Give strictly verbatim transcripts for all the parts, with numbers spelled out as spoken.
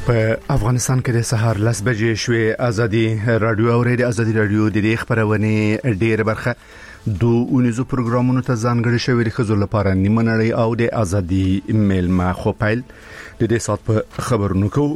په افغانستان کې د سهار لس بجې شوې. ازادي رادیو او ریډیو ازادي رادیو د دې خبرونه ډېر برخه دوه اونیزو پروګرامونو ته ځانګړي شوی د خزو لپاره نیمه نړۍ او د ازادي میلمه خو پیل د دې سات په خبرونو کو.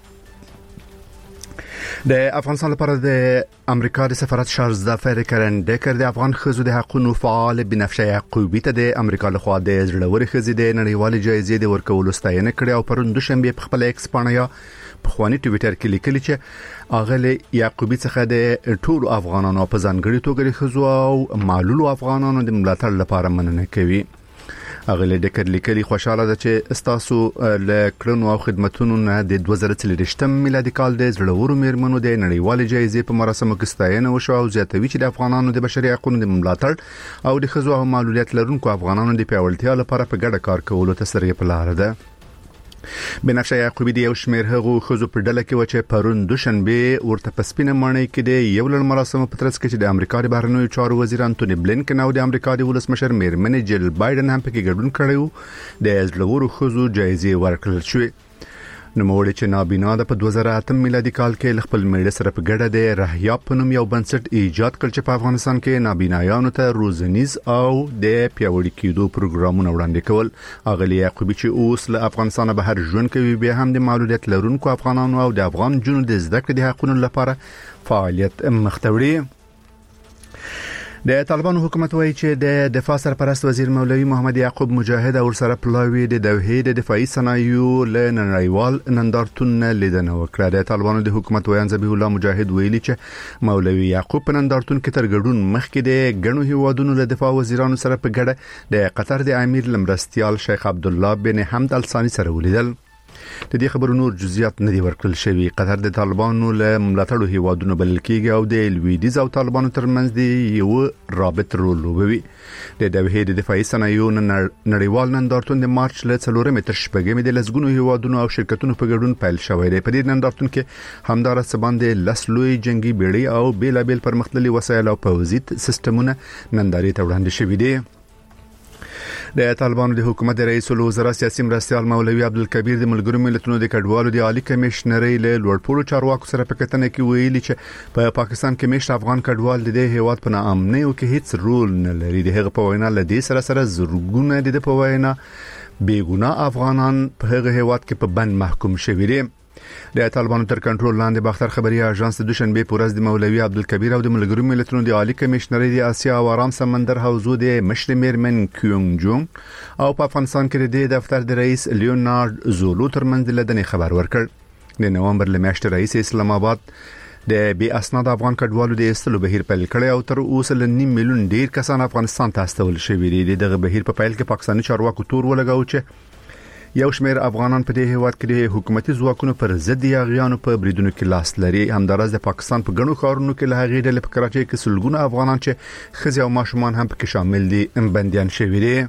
د افغانستان لپاره د امریکا د سفارت شارزدا فریکرن ډیکر د افغان خزو د حقوقو فعال بنفشه یعقوبی ته د امریکا لخوا د زړوري خزې د نړیوال جایزې د ورکولو ستاینه کړې او پرون دوشنبه په خپل ایکس پاڼه په خواني ټویټر کې لیکلي چې اغله یعقوبی څخه د ټول افغانانو په ځانګړي توګه د خزو او معلولو افغانانو د ملاتړ لپاره مننه کوي. اغله ډیکر لیکلي خوشاله ده چې استاسو له کړنو او خدماتونو نه د دوه زره څلوېښت میلادي کال د زړورو میرمنو د نړیوال جایزې په مراسمو کې ستاینه وشو او زیاتوي چې د افغانانو د بشري حقوقو د ملاتړ او د خزو او معلولیت لرونکو افغانانو د پیاوړتیا لپاره په ګډه کار کولو ته سره په لار ده. بنفشه یعقوبی د یو شمېر هغو خزو په ډله کې و چې پرون دوشنبه ورته په سپینه ماڼۍ کې د یو لړ مراسمو په ترڅ کې چې د امریکا د بهرنیو چارو وزیر انټونی بلینکن او د امریکا د ولسمشر میرمن جیل بایدن هم پکې ګډون کړی د زړورو خزو جایزې ورکړل شوې. نوموړي چې نابینا د په دوه زره اته میلادي کال کې خپل میړه سره په ګډه د رهیا په نوم یو بنسټ ایجاد کړ چې په افغانستان کې نابینایانو ته روزنیز او د پیاوړي کېدو پروګرامونه وړاندې کول. اغلی یعقوبی چې اوس له افغانستان بهر ژوند کوي بیا هم د معلولیت لرونکو افغانانو او د افغان جنونو د زده کړې د حقوقو لپاره فعالیت مختوي. د طالبانو حکومت وایي چې د دفاع سرپرست وزیر مولوی محمد یعقوب مجاهد او سره پلاوی د دوحې د دفاعي صنایعو له نړیوال نندارتون لیدنه وکړه. د طالبانو د حکومت ویان ذبیح الله مجاهد ویلي چې مولوی یعقوب په نندارتون کې تر ګډون مخکې د ګڼو هیوادونو له دفاع وزیرانو سره په ګډه د قطر د امیر لمرستیال شیخ عبد الله بن حمد الثانی سره ولیدل. د دې خبرو نور جزئیات نه دي ورکړل شوی. قطر د طالبانو له ملاتړو هیوادونو بلل کېږي او د لویدیز او طالبانو ترمنځ دی یو رابط رول لوبوي. د دوحې د دفاعي صنایعو نړیوال نندارتون د مارچ له څلورمې تر شپږمې د لسګونو هیوادونو او شرکتونو په ګډون پیل شوی دی. په دې نندارتون کې همدار سباندې لس لوی جنگي بیړۍ او بیلابل پرمختللي وسایل او پوځي سیستمونه نندارې ته وړاندې شوي دي. د طالبانو د حکومت رئیس الوزرا سیاسي مرستيال مولوی عبدالکبیر د ملګرو ملتونو د کډوالو د عالی کمشنرۍ له لوړپوړو چارواکو سره په کتنه کې ویلي چې په پا پاکستان کې مشت افغان کډوال د دې هیواد په ناامنۍ او کې هیڅ رول نه لري. د هغه په وینا له دې سره سره زرګونه د په وینا بیګناه افغانان په هغه هیواد کې په بند محکوم شوي دي. د طالبانو تر کنټرول لاندې باختر خبري اژانس د دوشنبه په ورځ د مولوی عبدالکبیر او د ملګرو ملتونو د عالی کمشنرۍ د اسیا او آرام سمندر حوزو د مشر میرمن کیونګ جونګ او په افغانستان کې د دفتر د رئیس لیونارد زولو ترمنځ لدنې خبر ورکړ. د نومبر لمشت رئیس اسلام آباد د بي اسناد افغان کډوالو د استلو بهیر پیل کړی او تر اوسه ل نیم میلیون ډیر کسان افغانستان ته استول شوي دي. دغه بهیر په پیل کې پاکستاني چارواکو تور ولګاو چې یو شمېر افغانان په دې هیواد کې د حکومتي ځواکونو پر ضد یاغیانو په بریدونو کې لاس لري. همدارس د پاکستان په غنو خارونو کې له هغې ډلې په کراچۍ کې سلګونه افغانان چې ښځې او ماشومان هم پکې شامل دي بنديان شوي دي.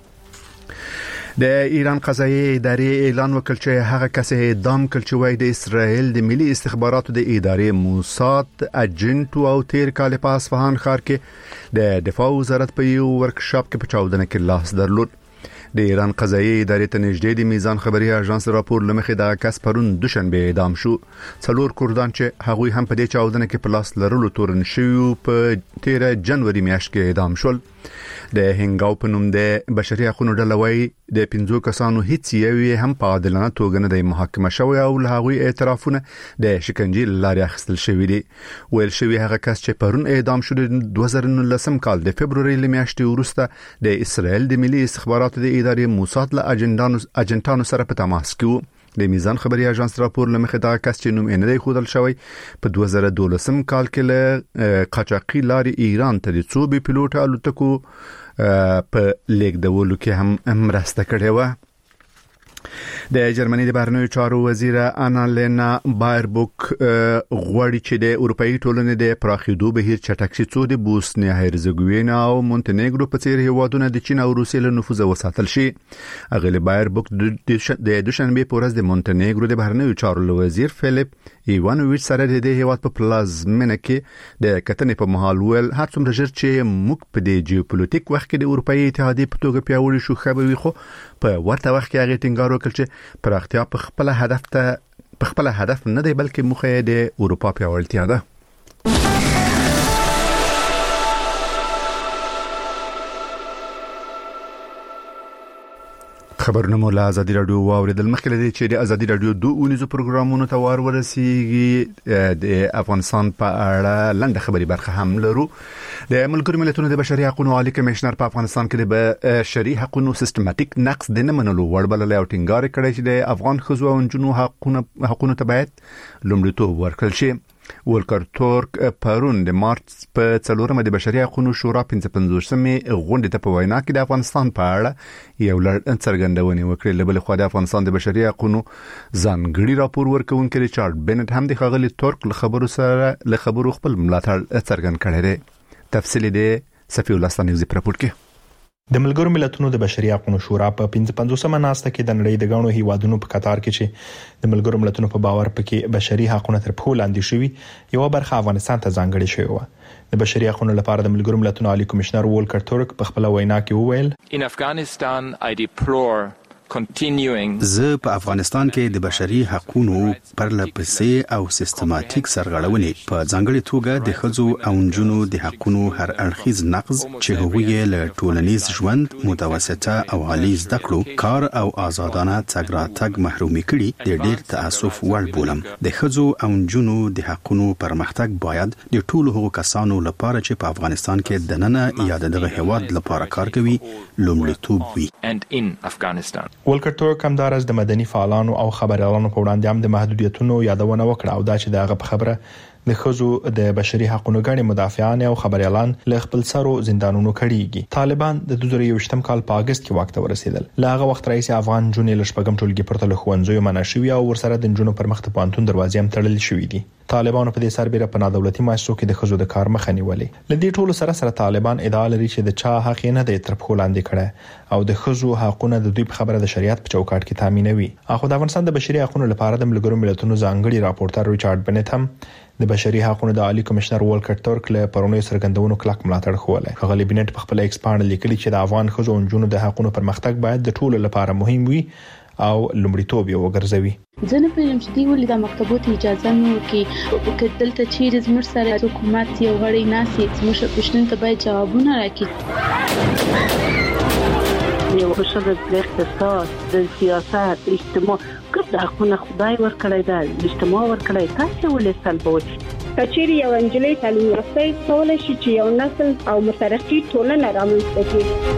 د ایران قضایي ادارې اعلان وکړ چې هغه کس اعدام کړ چې وایي د اسرائیل د ملي استخباراتو د ادارې موساد اجنټ او تیر کال په اصفهان ښار کې د دفاع وزارت په یو ورکشاپ کې په چاودنه کې لاس درلود. د ایران قضایي ادارې ته نږدې د میزان خبري اژانس راپور لمخې د کس پرون دوشنبه اعدام شو. څلور کردان چې هغوی هم په دې چاودنه کې په لاس لرلو تورن شوی په تیره جنوري میاشت کې اعدام شول. د هنګاو په نوم د بشري حقوقو ډلوي د پنځو کسانو هیڅ یو هم په عادلانه توګه نه د محاکمه شوی او له هغوی اعترافونه د شکنجې لارې اخیستل شوی دي. ویل شوی هغه کس چې پرون اعدام شو د دوه زره نولسم کال د فبرवरी میاشتې وروسته د اسرائیل د ملي استخباراتو د ادارې موساد له اجنډانو اجنټانو سره په تماس کې و. د میزان خبري اژانس راپور لمخې دا کس چې نوم یې نه دی ښودل شوی په دوه زره دولسم کال کې له قاچاقي لارې ایران ته د څو بي پیلوټ الوتکو په لیکدولو کې هم مرسته کړې و. د جرمني د بهرنیو چارو وزیر انا لینا بایربوک غواړي چې د اروپאי ټولنې د پراخېدو بهیر چټک شي څو د بوسنیا هرزګوینا او مونټنیګرو په څیر هیوادونه د چین او روسیې له نفوذ وساتل شي. اغلی بایربوک د دوشنبه په ورځ د مونټنیګرو د بهرنیو چارو وزیر فلیپ ایوانوویچ سره د دې هیواد په پلازمینه کې د کتنې په محل ول هر څومره ژر چې موږ په دې جیوپولیټیک وخت کې د اروپאי اتحادیې په توګه پیاوړي شو خبري خو په ورته وخت کې هغه ټینګار وکړ چې پراختیا په خپل هدف ته په خپل هدف نه دی بلکې مخه د اروپا پیاوړتیا ده. خبرونه مولا ازادي رادیو واوریدل. مخکې لدی چې د ازادي رادیو دوه اونیزو پروګرامونو ته وار ورسیږي د افغانستان په اړه لنډه خبري برخه هم لرو. د ملګرو ملتونو د بشري حقوقو عالی کمشنر په افغانستان کې د بشري حقوقو سیستماتیک نقض د نه منلو وړ بلل او ټینګار کړی چې د افغان ښځو او نجونو حقوقو حقوقو ته باید لومړیتوب ورکړل شي. ولکر تورک پرون د مارچ په څلورمه د بشري حقوقو شورا پنځه پنځوسمې غونډې ته په وینا کې د افغانستان په اړه یو لړ څرګندونې وکړې. له بل خوا د افغانستان د بشري حقوقو ځانګړي راپور ورکوونکي ریچارډ بنټ هم د خغلی تورک له خبرو سره له خبرو خپل ملاتړ څرګند کړی دی. تفصیل دی صفی الله ستانیزي پر راپور کې. د ملګرو ملتونو د بشري حقوقو شورا په پنځه پنځوسمه ناسته کې د نړۍ د غاڼو هیوادونو په قطار کې چې د ملګرو ملتونو په باور پکې بشري حقوقو تر پښو لاندې شوی یو برخه افغانستان ته ځانګړې شوی و. د بشري حقوقو لپاره د ملګرو ملتونو عالی کمشنر ولکر تورک په خپل وینا کې وویل In Afghanistan I deplore continuing زه په افغانستان کې د بشري حقوقو پرلپسې او سیستماتیک سرغړونې په ځانګړي توګه د ښځو او نجونو د حقوقو هر اړخیز نقض چې هغوی له ټولنیز ژوند متوسطه او عالی زده کړو کار او آزادانه تګ راتګ محرومي کړي د ډېر تاسف وړ بولم. د ښځو او نجونو د حقوقو پرمختګ باید د ټولو هغو کسانو لپاره چې په افغانستان کې دننه یا دغه هیواد لپاره کار کوي لومړیتوب وي. and in Afghanistan ولکر تورک هم دارس د مدني فعالانو او خبريالانو په وړاندې هم د محدودیتونو یادونه وکړه او دا چې دغه په خبره د ښځو د بشري حقوقو غړي مدافعان او خبريالان له خپل سرو زندانونو کړيږي. طالبان د دوه زره یوویشتم کال په اگست کې واک ته ورسېدل. له هغه وخت رئیس افغان جونې لشپګم ټولګي پرته له خوندزو منع شوی او ورسره د جنونو پر مخ ته پانتون دروازې هم تړل شوې دي. طالبانو په دې سربېره په نادولتي مؤسسو کې د ښځو د کار مخه نیولې. لدې ټولو سره سره طالبان ادعا لري چې د چا حق نه دی تر پښو لاندې کړي او د ښځو حقوقونه د دوی په خبره د شریعت په چوکاټ کې تامینوي. اخو د افغانستان د بشري حقوقو لپاره د ملګرو ملتونو ځانګړي راپورټر ریچارډ بنټ هم د بشري حقوقو د عالی کمشنر ولکر تورک له پرونی سرګندونو کلک ملاتړ خوله. غلی بنټ په خپل ایکس باندې لیکلي چې د افغان ښځو او نجونو د حقوقو پرمختګ باید د ټولو لپاره مهم وي او لومړیتوب یې وګرځوي. ځنه په لم چې دی ولې د مکتبونو اجازه نو کې کتل ته چیرې زموږ سره حکومت یو غړي ناسي زموږ پښتون ته باید جوابونه راکړي. یو شغل د اقتصاد د سیاست اجتماع کوم د حقوقو خدای ورکړی دا اجتماع ورکړی تاسو ولې سلبوي کچېری یو انجلۍ تعلیم یافته کولای شي چې یو نسل او مترقي ټولنه رامنځته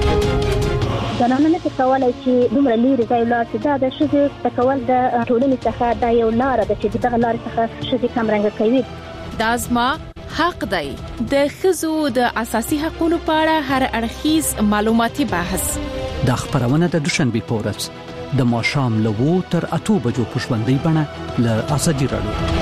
کړي. زنانه نه کولای چې دومره لري ځای لاړ چې دا د شذ تکول د ټولنې څخه دا یو لار ده چې دغه لار څخه شذ کم رنګ کوي. دا زما حق دی. د ښځو د اساسي حقوقو په اړه هر اړخیز معلوماتي بحث د خبرونه د دوشنبه پورس د ماشام لوو تر اتو بجو پښوندې بڼه ل ازادي رادیو.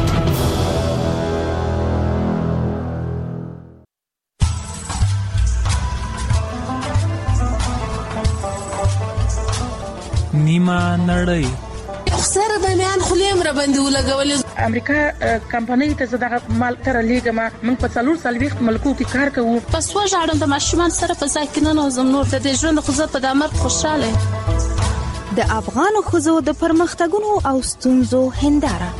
نیمه نړۍ سره د میان خلیم را باندې ولګول. امریکا کمپنۍ ته زداغه مال تر لیګما موږ په څلور سالويخت ملکو کې کار کوو. پس وژاړم د ماشومان سره په ساکنانو زم نور د ژوند خو زه په دمر خوشاله. د افغان خزو د پرمختګونو او ستونزو هنداره.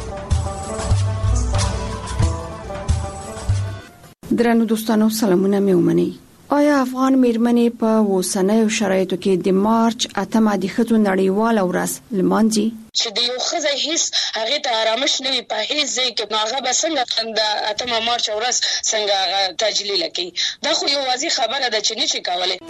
درنو دوستانو سلامونه مې ومني. آیا افغان میرمنې په وسنیو شرایطو کې د مارچ اتمه د ښځو نړیواله ورځ لمانځي؟ چې د یو ښځې هیڅ هغه ته آرامش نه وي په هیڅ ځای کې نو هغه به څنګه د اتمه مارچ ورځ څنګه تجلیل کوي؟ دا خو یو واضح خبره ده چې نشي کولای.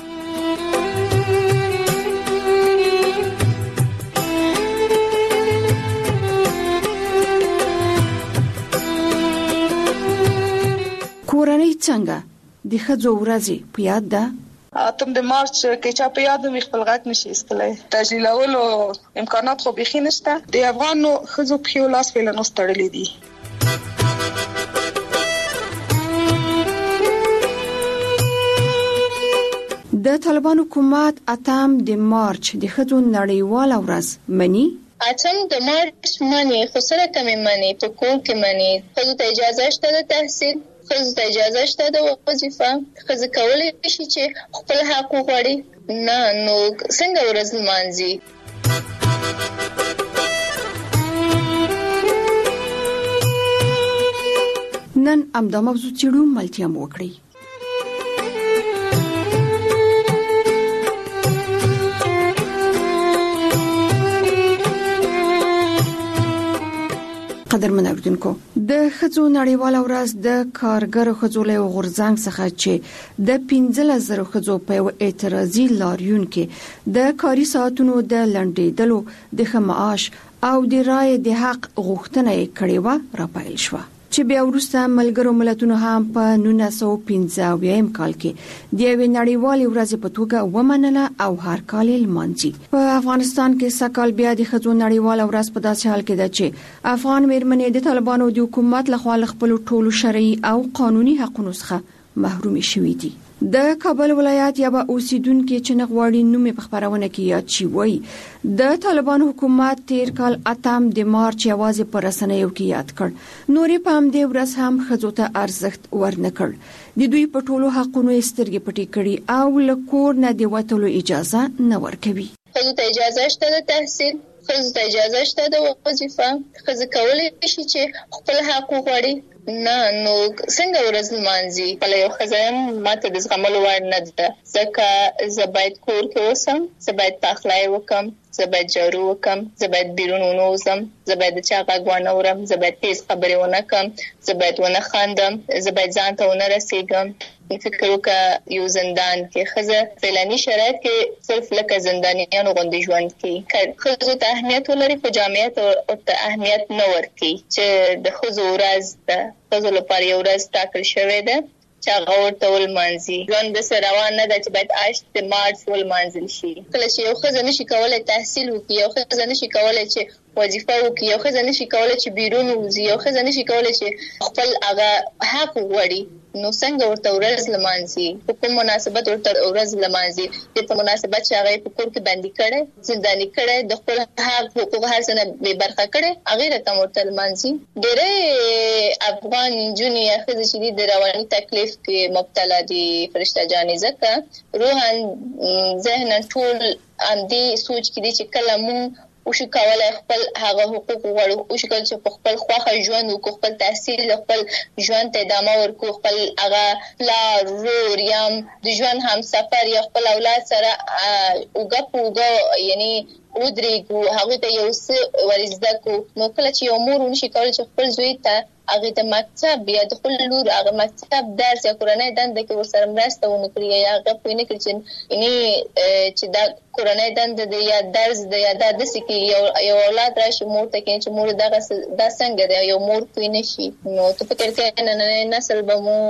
کورنۍ څنګه د ښځو ورځې په یاد ده؟ اتم د مارچ کې چا په یاد مې خپل غږ نشي استلای. تجلیلولو امکانات خو بيخي نشته. د افغانو ښځو په یو لاس فعلا نستړلې دي. د طالبان حکومت اتم د مارچ د ښځو نړیواله ورځ مني؟ اتم د مارچ مني خو سره کمې مني په کور کې مني. ښځو ته اجازه شته د تحصیل، ښځو ته اجازه شته د وظیفه، ښځې کولی شي چې خپل حق وغواړي. نه نو څنګه ورځ لمانځي؟ نن امدا موضوع چیرو ملتیا موکړي. قدرمن اوریدونکو د خځو نړیواله ورځ د کارګرو خځو له غورځنګ څخه چې د پنځه زره خځو په اعتراضي لاریون کې د کاري ساعتونو د لنډېدلو د خمعاش او د رای د حق غوښتنه کړې و راپایل شو چې بیا وروسته ملګرو ملتونو هم په نولس سوه پنځه اویا کال کې د یوې نړیوالې ورځې په توګه ومنله او هر کال یې لمانځي. په افغانستان کې سکهال بیا د خځو نړیواله ورځ په داسې حال کې ده چې افغان مېرمنې د طالبانو د حکومت لخوا له خپل ټولو شرعي او قانوني حقوقو څخه محروم شوي دي. د کابل ولایت یا به اوسیدونکو چې نغواړي نوم په خبرونه کې یاد شي وای د طالبان حکومت تیر کال اتم د مارچ یوازې پر رسنیو کې یاد کړ نورې په هم د ورځ هم خځو ته ارزښت ورنکړ د دوی په ټولو حقونو سترګې پټې کړي او له کور نه د وټلو اجازه نه ورکوي. خځو ته اجازه شته د تحصیل، خځو ته اجازه شته د وظیفه، خځه کولای شي چې خپل حق وغواړي. نه نو څنګه ورځ لمانځي په یو خزم ماته د زغملو وړ نه ده ځکه زه باید کور کې اوسم، زه باید پخلی وکم، زه باید جارو وکم، زه باید بیرون ونوزم، زه باید د چا غږ ونه اورم، زه باید تیز خبرې ونه کم، زه باید ونه خاندم، زه باید ځان ته ونه رسېږم. فکر وکړه یو زندان کې ښځه فعلاني شرایط کې صرف لکه زندانیانو غوندې ژوند کوي. ښځو ته اهمیت ولري خو جامعیت ورته اهمیت نه ورکوي چې د ښځو ورځ ده، ښځو لپاره یو ورځ ټاکل شوې ده چې هغه ورته ولمانځي. ژوند داسې روان نه ده چې باید اته مارچ ولمانځل شي. کله چې یو ښځه نشي کولی تحصیل وکړي، یو ښځه نشي کولی چې وظیفه وکړي، یو ښځه نشي کولی چې بیرون ووځي، یو ښځه نشي کولی چې خپل هغه حق وغواړي، نو څنګه ورته ورځ لمانځي؟ په کوم مناسبت ورته ورځ لمانځي؟ د په مناسبت چې هغه په کور کې بندي کړي، زنداني کړي، د خپل حق حقوق هر څه نه بې برخه کړي، هغه رقم ورته لمانځي. ډېرې افغان نجونې یا ښځې چې دي د رواني تکلیف کې مبتلا دي فرشته جانې، ځکه روحاً ذهناً ټول همدې سوچ کې دي چې کله مونږ وشو کولای خپل هغه حقوق وغواړو، وشو کولای چې په خپل خواخه ژوند وکړو، خپل تحصیل خپل ژوند ته ادامه ورکړو، خپل هغه پلار ورور یا د ژوند همسفر یا خپل اولاد سره اوږه په اوږه یعنی ودرېږو، هغوی ته یو څه ور زده کړو. نو کله چې یو مور ونشي کولی چې خپل زوی ته هغې د مکتب یا د خپل لور هغه مکتب درس یا کورنۍ دنده کې ورسره مرسته ونه کړي یا هغه پوه نه کړي چې یعنې چې دا کورنۍ دنده ده یا درس ده یا دا داسې کې یو اولاد راشي مور ته کوي چې مور دغه دا څنګه ده، یو مور پوه نه شي. نو ته فکر کوې نننی نسل به مو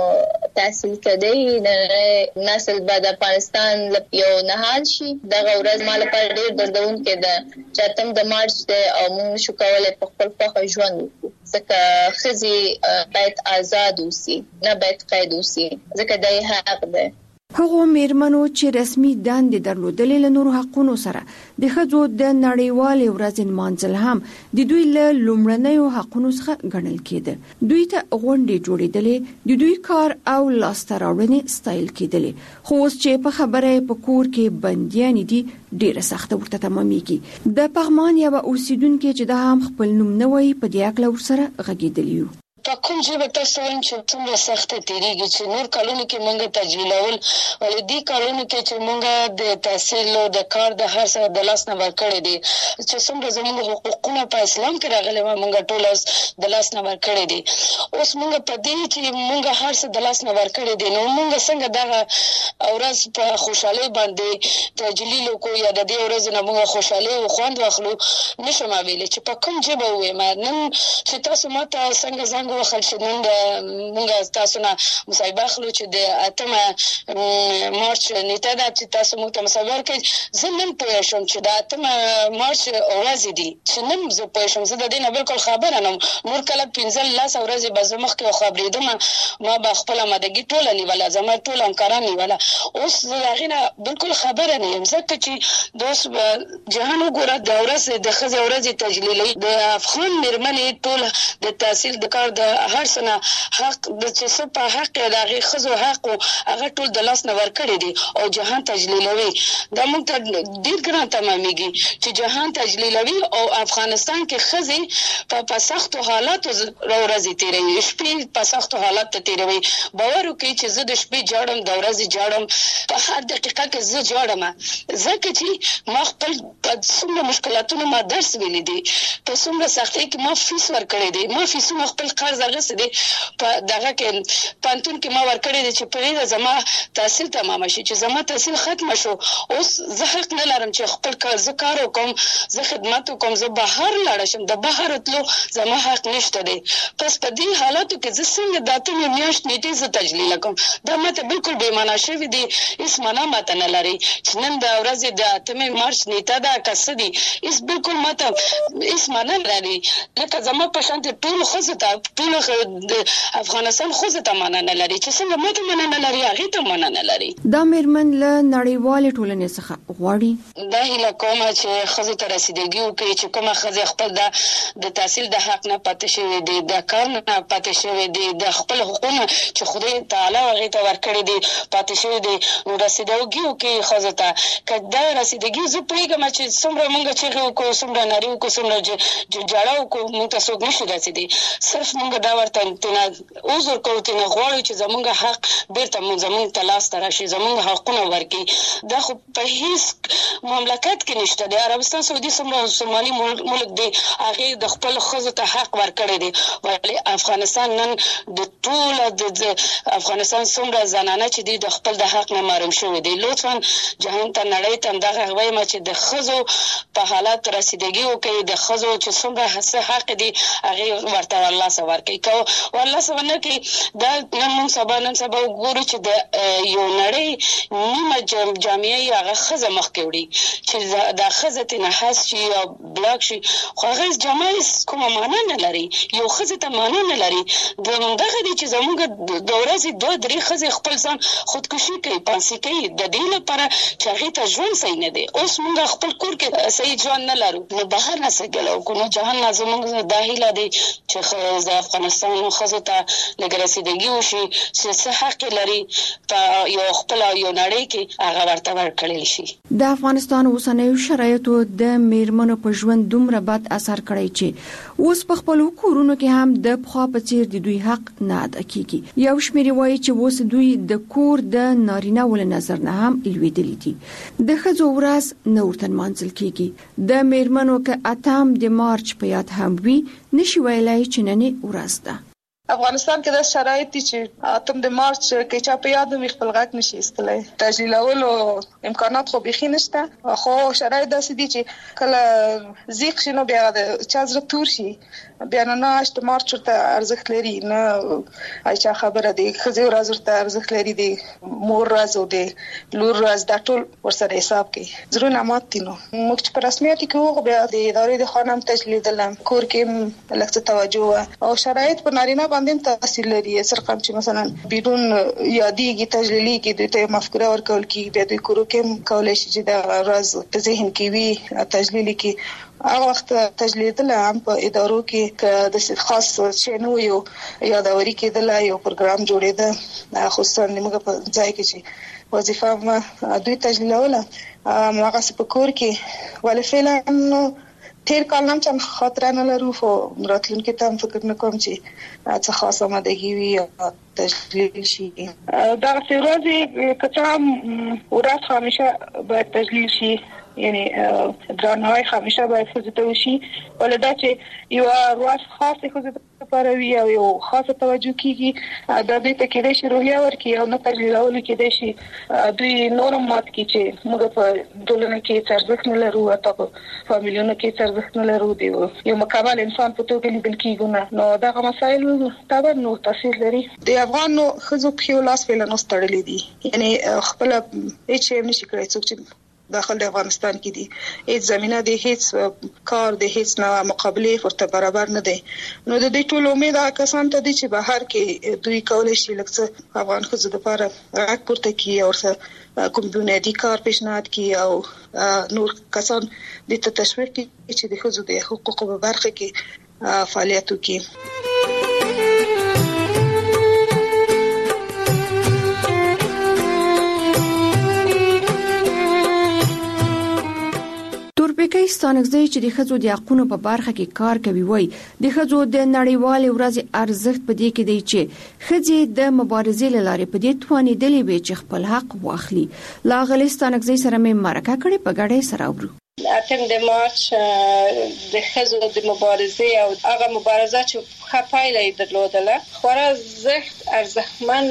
تحصیل کړی، نننی نسل به د افغانستان یو نهال شي. دغه ورځ ما لپاره ډېر دردونکی ده چې اتم د مارچ دی او موږ نشو کولی په خپل خوښه ژوند وکړو، ځکه ښځې باید آزاد اوسي، نه باید قید اوسي، ځکه دا یې حق دی. هغو میرمنو چې رسمي دندې درلودلې له نورو حقونو سره د ښځو د نړیوالې ورځې نمانځل هم د دوی له لومړنیو حقونو څخه ګڼل کېده. دوی ته غونډې جوړېدلې، د دوی کار او لاسته راوړنې ستایل کېدلې، خو اوس چې په خبره په کور کې بندیانې دي ډېره سخته ورته تمامېږي. د پغمان یوه اوسیدونکې چې دا هم خپل نوم نه وایي په دې هکله ورسره غږېدلي یو. په کوم ژبه تاسو وایم چې څومره سخته تېرېږي چې نور کلونو کې موږ تجویلول، ولې دې کلونو کې چې موږ د تحصیل او د کار د هر څه د لاس نه ورکړی دي، چې څومره زموږ حقوقونه په اسلام کې راغلي وه موږ ټول اوس د لاس نه ورکړی دي. اوس موږ په دې چې موږ هر څه د لاس نه ورکړی دي، نو موږ څنګه دغه ورځ په خوشحالۍ باندې تجلیل وکړو یا د دې ورځې نه موږ خوشحالۍ او خوند واخلو؟ نشم ویلی چې په کوم ژبه ووایم. نن چې تاسو ما ته څنګه زنګ ووهل چې نن موږ تاسو نه مصاحبه اخلو چې د اتمه مارچ نیټه ده چې تاسو موږ ته مصاحبه ورکړئ، زه نن پوه شوم چې د اتمه مارچ ورځې دي، چې نن زه پوه شوم. زه د دې نه بلکل خبره نه وم. نور کله پنځلس ورځې به زه مخکې خبرېدم، ما به خپله مادګي ټوله نیوله، زما ټول همکاران نیوله. اوس زه د هغې نه بلکل خبره نه یم، ځکه چې د اوس جهان وګوره د ورځ د ښځې ورځې تجلیلوي. د افغان مېرمنې ټول د تحصیل د کار د هر سنه حق د چې څه په حق دغه خزو حق هغه ټول د لاس نه ورکړي دي او جهان تجلیلوي دا موږ ته ډیر ګران تمامېږي چې جهان تجلیلوي او افغانستان کې خزي په پسختو حالاتو ورځي تیروي شپې په سختو حالات ته تیروي باور وکړي چې زه د شپې جاړم د ورځې جاړم په هر دقیقه کې زه جاړم ځکه چې ما خپل څومره مشکلاتونه ما درس ویلي دي په څومره سختۍ کې ما فیس ورکړی دی ما فیسونه خپل قرض اخیستی دی په دغه کې پانتون کې ما ورکړی دی چې په دې زما تحصیل تمام شي چې زما تحصیل ختم شو اوس زه حق نه لرم چې خپل کار زه کار وکم زه خدمت وکم زه بهر لاړ شم د بهر تلو زما حق نشته دی پس په دې حالاتو کې زه څنګه داته مې میاشت نیټه زه تجلیل کوم دا ماته بالکل بې معنا شوی دی هیڅ معنا ماته نه لري چې نن د ورځې د اتمې مارچ نیټه دا کسدي هیڅ بالکل ماته هیڅ معنا نه لري لکه زما په شان ټول خزه ته ټول د افغانستان خزه ته معنا نه لري چې څنګه ماته معنا نه لري هغه ته معنا نه لري دا میرمن له نړیوال ټولنې څخه غواړي دا هیله کوم چې خزه ته رسیدګي وکړي چې کومه خزه خپل د تحصیل د حق نه پاتې شوی دی د کار نه پاتې شوی دی د خپل حقوقونه چې خدای تعالی هغه ته ورکړي دي پاتې شوی دی نو رسیدګي وکړي خزه ته کدا رسیدګي زه پېګم چې څومره مونږ چې کو څومره ناري کو څومره جړاو کو مونږ ته څوک نشي رسیدي صرف مونږ دا ورته تنه اوزر کوو تنه غواړو چې زمونږ حق بیرته مونږ زمونږ تلاش تراشي زمونږ حقونه ورکړي دا خو په هیڅ مملکت کې نشته دی عربستان سعودي څومره مسلماني ملک دی هغه د خپل خزو ته حق ورکړي دي ولی افغانستان نن د ټول د افغانستان څومره زنانه چې دي د خپل د حق نه محروم شوی دي لطفا جهان ته نړۍ ته دغه وایم چې د خزو په حالات رسیدګي وکړي د خزو چې څومره حق دي هغه ورته الله سوار کوي کو والله سونه کې دا نن سبا نن سبا وګورو چې د یو نړۍ نیمه جامعه هغه خزه مخ کې وړي چې د خزه ته نه حس شي او بلاک شي خو هغه جامعه کومه معنا نه لري یو خزه ته معنا نه لري دغه دي چې زموږ د ورځې دوه درې خزه خپل ځان خودکشي کوي پانسي کوي د دې لپاره چې هغه ته ژوند صحیح نه دی اوس موږ خپل کور کې صحیح ژوند نه لرو نو بهر نه سګلو کو نو جهان زموږ داخله دی چې د افغانستان خزه ته لګرسیدګي وشي چې څه حق لري په یو خپل یو نړۍ کې هغه ورته ورکړل شي د افغانستان اوسنیو شرایطو د میرمنو په ژوند دومره بد اثر کړی چې اوس په خپل کورونو کې هم د پخوا په څیر د دوی حق نه ادا کیږي یو شمېر وایي چې اوس دوی د کور د نارینه ول نظر نه هم الویدلی دي د خزو ورځ نورتن منځل کیږي د میرمنو کې اتم د مارچ په یاد هم وی نشي ویلای چې نن ورځ ده افغانستان کې د شرایط دي چې اتم د مارچ کې چا په یاد مې خپل غاک نشي استلای تجلیلولو امکانات خو بيخي نشته خو شرایط داسې دي چې کله زیق شنو بیا د چا زړه تور شي بیا نه اشت مارچ ته ارزښت لري نه اچھا خبره دی خزي ورځ ته ارزښت لري دی مور ورځ او دی لور ورځ دا ټول ورسره حساب کوي زړه مات دي نو موږ چې په رسمیت کې بیا د ادارې د خانم تجلیل دلم کور کې لکه توجه او شرایط په نارینه باندې تاثیر لري سرقم چې مثلا بدون یادېږي تجلیلي کې د ته مفکوره ورکول کی بیا د کورو کې کولای شي چې د ورځ په ذهن کې وي تجلیلي کې هغه وخت تجلیدل هم په ادارو کې د خاص شنو یو یادوري کېدل یو پروګرام جوړېده خصوصا موږ په ځای کې چې وظیفه ما دوی تجلیلوله هغه سپکور کې ولې فعلا تیر کال نام چې خاطر نه لرو خو راتلونکي ته فکر نه کوم چې څه خاصه آمادګي وي تجلیل شي دا څه کچا ورځ همیشه باید تجلیل شي یعنی درناوی همیشه باید فزته وشي ولدا چې یو ورځ خاصه فزته لپاره وي او یو خاصه توجه کیږي د دې ته کې شي روحیه ورکی او نه تجلیلول کې د شي دوی نورم مات کی چې موږ په ټولنه کې څرګند نه لرو او په فامیلونو کې څرګند نه لرو دی یو مکمل انسان په توګه لیدل کیږي نو دا مسایل تابع نو تاثیر لري د افغان خزو په لاس ویل نو ستړلې دي یعنی خپل هیڅ هم نشي کړی څوک چې داخل د افغانستان کې دي هیڅ زمينه دي هیڅ کار دي هیڅ نه مقابله ورته برابر نه دي نو د دې ټول امید کسان ته دي چې بهر کې دوی کولای شي لکه افغان خو د لپاره راک پورته کی او سره کوم بنیادی کار پیشنهاد کی او نور کسان د تشویق کی چې د خزو د حقوقو په برخه کې فعالیت وکړي ستانکزی چې د خزو د حقونو په برخه کې کار کوي وای د خزو د نړیوال ورځ ارزښت په دې کې دی چې خځې د مبارزې لاره په دې توانې دلی وي چې خپل حق واخلي. لاغلی ستانکزی سره مې مرکه کړې په ګډه سره ورو. اتم د مارچ د خزو د مبارزې او هغه مبارزه چې خپایله درلودله خورا زخت ارزښتمن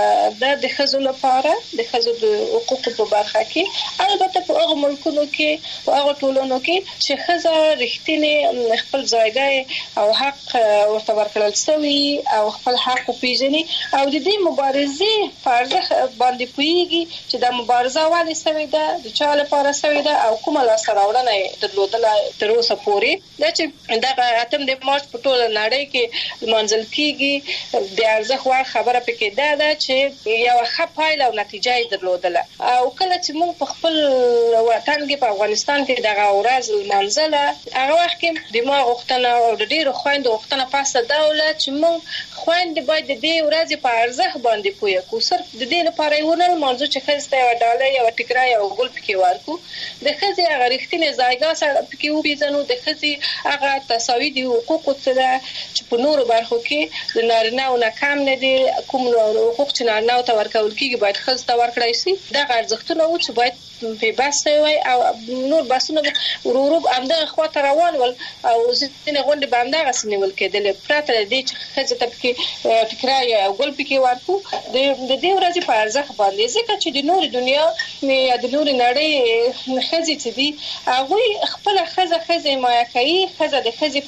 د د خزو لپاره د خزو د حقوقو په برخه کې البته په هغه ملکونو کې په هغه ټولنو کې چې خزه رښتینی خپل ځایګی او حق ورته ورکړل شوی او خپل حق پیژني او د دې مبارزې فرض باندې پویږي چې د مبارزه والي سوي ده د چا لپاره سوي ده او کومه لاسته راوړنه درلودله تر اوسه پورې دا چې د اتم د مارچ په ټوله نړۍ کې منځل کیږي د ارزښت وړ خبره پکې ده دا چې یو ښه پایله او نتیجه درلودله او کله چې موږ په خپل وطن کې په افغانستان کې دغه ورځ منځله هغه وخت کې د ما غوښتنه او د ډیرو خويندو غوښتنه پاسه دولت چې موږ خويندې باید د دې ورځ په ارزښت باندې پوهه کو صرف د دې لپاره یو نه موضوع چې خسته یو ډاله یو ټیکرا یو ګل پکې ورکو د خزي هغه رښتینی ځایګا سره پکې وپیژنو د خزي هغه تساوي دي حقوق سره چې په نورو برخو کې د نارینه او نه کم نه دي کوم حقوق چې نارینه ته ورکول کیږي باید خزه ته ورکړای شي دا ارزښتونه و چې باید په بس وي او نور بسونه ورورو امده خواته روان ول او ځینې غونډې باندې غسنیول کېدل پراته دي چې خزه ته کې ټکرای او ګل پکې ورکو د دې ورځې په ارزښت باندې ځکه چې د نور دنیا یا د نور نړۍ خزه چې دي هغه خپل خزه خزه مایا کوي خزه د خزه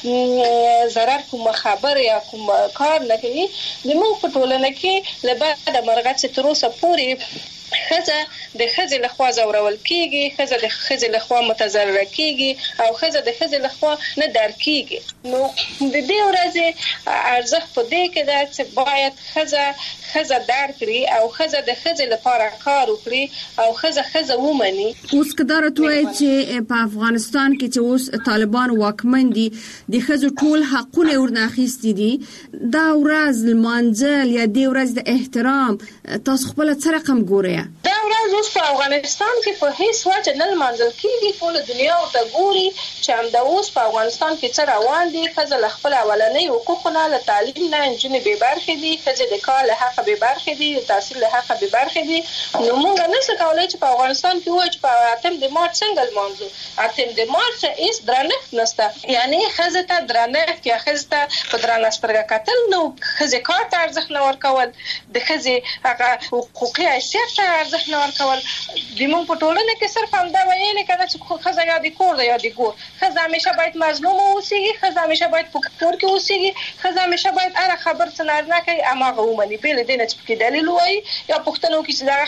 په zarar کوم خبر یا کوم کار نه کوي د موږ په ټولنه کې لبعد مرغه چې تر اوسه پورې خزه د خزه له خوا زورول کیږي خزه د خزه له خوا متضرر کیږي او خزه د خزه له خوا نه در کیږي نو د دې ورځې ارزښت په دې کې ده چې باید خزه خزه در کړي او خزه د خزه لپاره کار وکړي او خزه خزه ومني. اوس کدار توای چې په افغانستان کې چې اوس طالبان واکمن دي د خزه ټول حقونه ورناخیستي دي دا ورځ المنزل یا د ورځ د احترام تاسو خپل څه رقم ګورئ دا ورځ اوس په افغانستان کې په هیڅ وجه نه منځل کیږي ټول دنیا او ته ګوري چې هم د اوس په افغانستان کې څه روان دي خزه خپل اولنۍ حقوقونه له تعلیم نه انجنې به برخه دي خزه د کار له حق به برخه دي تحصیل له حق به برخه دي نو موږ نه څه کولای چې په افغانستان کې وای چې په اتم د مارچ څنګه موضوع اتم د مارچ هیڅ درنښت نشته یعنی خزه ته درنښت یا خزه ته په درنښت سترګه کتل نو خزه کار ته ارزښت نه ورکول د خزه هغه حقوقي حیثیت ته ارزښت نه ورکول د موږ په ټولنه کې صرف هم دا ویل کېده چې خزه یا د کور یا د کور خزه همیشه باید مظلوم اوسېږي خزه همیشه باید په کور کې اوسېږي خزه همیشه باید هر خبر څنګه نه کوي اماغه ومني بل دې نه چې دلیل وایي یا پښتنو کې چې دا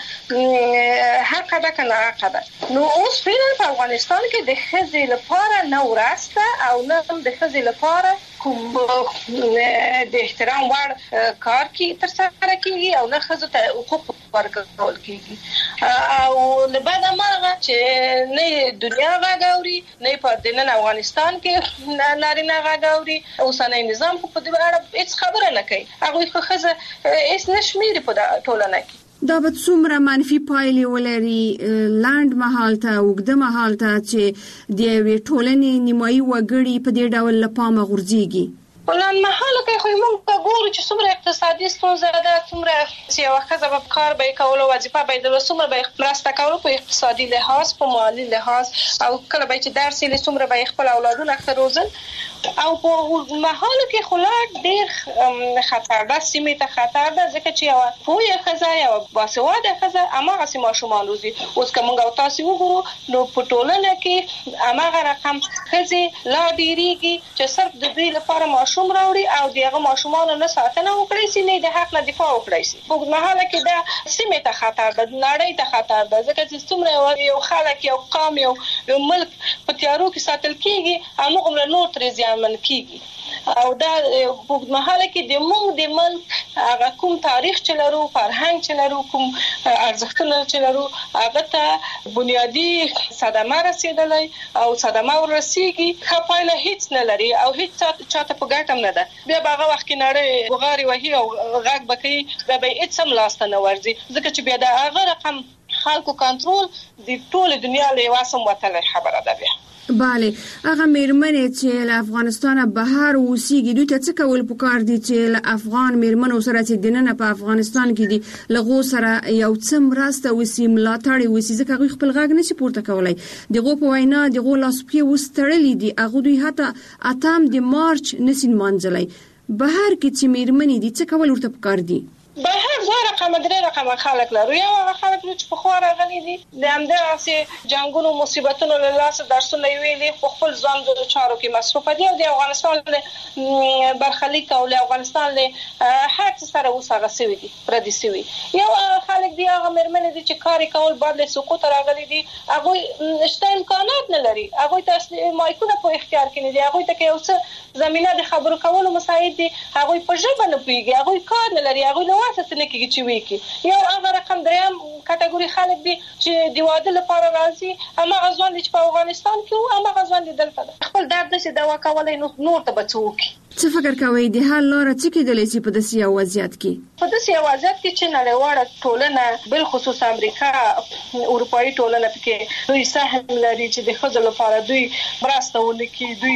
خبره حق ده کنه حق ده نو اوس فعلا په افغانستان کې د خزه لپاره نه ورسته او نه د خزه لپاره کوم د احترام وړ کار کی تر سره کیږي او نه خزه ته حقوق ورکول کیږي او لبعد امره چې نه دنیا غاوري نه په دنن افغانستان کې نارینه غاوري اوسنۍ نظام په دې اړه هیڅ خبره نه کوي هغه خزه هیڅ نشمیري په ټولنه کې دا به څومره منفي پایلې ولري لاند محل ته وګړه محل ته چې د یوې ټولنې نیمایي وګړي په دې ډول لپاره غورځيږي ولان محل کې خو موږ ګورو چې څومره اقتصادي ستونزې ده څومره چې یو خزه په کار به کول او وظیفه به د څومره به مرسته کول په اقتصادي لحاظ په مالی لحاظ او کله به چې درس یې څومره به خپل اولادونه خروزل او په محل کې خلاص ډېر خطر ده سیمه ته خطر ده ځکه چې یو پوهه خزه یا باسواده خزه اماغه سیمه شمال روزي اوس کومه او تاسو وګورو نو په ټولنه کې اماغه رقم خزه لا ډیریږي چې صرف د دې لپاره ماشوم راوړي او دغه ماشومان نه ساتنه وکړي سي نه د حق نه دفاع وکړي سي په محل کې دا سیمه ته خطر ده نړۍ ته خطر ده ځکه چې څومره یو خلک یو قوم یو ملک په تیارو کې ساتل کیږي هغه نور تر من کیږي او دا په محل کې د موږ د ملک هغه کوم تاریخ چې لرو فرهنګ چې لرو کوم ارزښتونه چې لرو هغه ته بنیادی صدمه رسیدلای او صدمه ورسیږي خپایله هیڅ نه لري او هیڅ چاته په ګټم نه ده بیا هغه وخت کې نړۍ بغاري وهي او غږ بکې دا به هیڅ هم لاسته نه ورځي ځکه چې بیا دا هغه رقم خلکو کنټرول د ټول دنیا له واسم وتل خبره ده بیا. bale هغه میرمنې چې له افغانستان بهر اوسېږي دوی ته څه کول پکار دي چې له افغان میرمنو سره چې دننه په افغانستان کې دي لغو سره یو څه مرسته وسی ملاتړ وسی ځکه هغه خپل غږ نشي پورته کولای دغه په وینا دغه لاسپکی وستړلې دي هغه دوی حتی اتم د مارچ نسین منځلای بهر کې چې میرمنې دي څه کول ورته پکار دي به هر دوه رقم درې رقم خلک لرو یو هغه خلک چې په خو راغلي دي د همدغه سي جنگونو مصیبتونو له لاسه درسونه ویلي خو خپل ځان د چارو کې مصروف دي او د افغانستان برخلیک او د افغانستان له هر څه سره وسغه سوي دي پردي سوي یو خلک دی هغه مرمنه دي چې کاری کول بعد له سقوط راغلي دي هغه شته امکانات نه لري هغه ته مایکونه په اختیار کې نه دي هغه ته یو څه زمينه د خبرو کولو مساعد دي هغه په ژبه نه پیږي هغه کار نه لري هغه واسطه نه کیږي چې وکی یو هغه رقم دریم کټګوري خلک دي چې د واده لپاره راځي اما غزوان دي چې په افغانستان کې اما غزوان دي دلته خپل درد نشي دوا کولای نو نور ته بچوکي څه فکر کوي د حل لاره چې کېدلی شي په داسې وضعیت کې په داسې وضعیت کې چې نړیواله ټولنه بل خصوص امریکا اروپאי ټولنه کې دوی سهم لري چې د خځو لپاره دوی مرسته ولکي دوی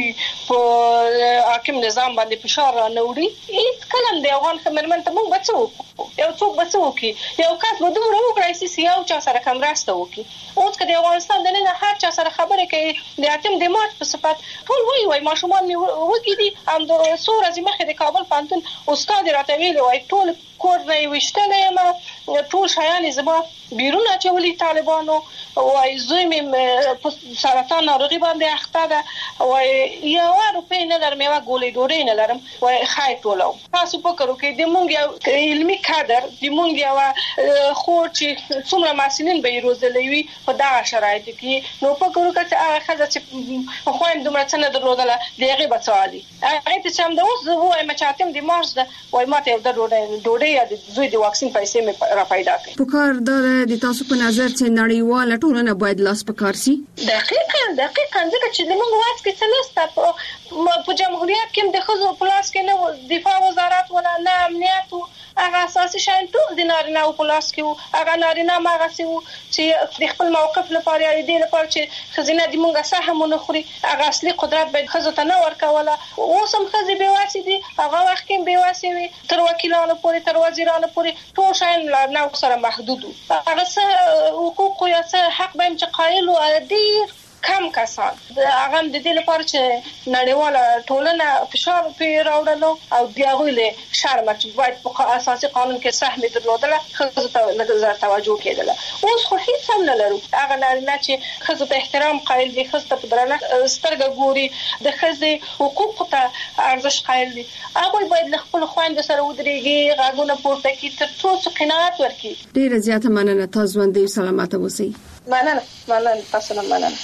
په حاکم نظام باندې فشار راوړي هیڅ کلم دی افغان خمرمن ته موږ بچو یو څوک بچو کی یو کس به دومره وکړای شي یو چا سره کوم راسته وکي اوس کله افغانستان د نه هر چا سره خبره کوي د اتم د مارچ په صفت ټول وای وای ماشومان می وګی دي ام د سور از مخه د کابل پانتون استاد راته ویل وای ټول کور نه وشتلې ما ټول شایان زما بیرون اچولي طالبانو وای زوی می سرطان ناروغي باندې اخته ده وای یو روپې نه لرم یو ګولې ډورې نه لرم وای خای ټولو تاسو پکړو کې د مونږ علمي کادر د مونږ یو خو چې څومره مسلین به روزلې وي په دا شرایط کې نو پکړو چې هغه خزه چې خو هم دومره څنګه درلودله دغه بچالي هغه ته چې هم د اوس وای مچاتم د مارچ ده وای ماته یو د ډوډۍ یا د زوی د واکسین پیسې مې را پیدا کړې په کار دا د تاسو په نظر چې نړیواله ټولنه باید لاس پکار سي دقیقاً دقیقاً ځکه چې د موږ واس کې څلسته په جمهوریت کې د خزو پلاس کې نه دفاع وزارت ولا نه امنیت هغه اساسي شان ټول د نارینه او پلاس کې هغه نارینه ماغه سي چې د خپل موقف لپاره یا د لپاره چې خزینه د موږ سهمونه خوري هغه اصلي قدرت به خزو ته نه ورکوله اوس هم خزي به واسي دي هغه وخت کې به واسي وي تر وکیلانو پورې تر وزیرانو پورې ټول شان نه سره محدود هغه څه حقوق یا څه حق به چې قایل او ډیر کم کسان هغه د دې لپاره چې نړیواله ټولنه فشار په راوړلو او بیا له شرم چې باید په اساسي قانون کې سهم درلودله خزو ته نظر توجه کېدله اوس خو هیڅ هم نه لرو هغه نه چې خزو ته احترام قایل دي خزو ته په درنه سترګه ګوري د خزو حقوق ته ارزش قایل دي هغه باید له خپل خويند سره ودرېږي غاګونه پورته کړي تر څو قناعت ورکړي ډیره زیاته مننه تاسو باندې سلامات اوسئ مننه مننه تاسو نه مننه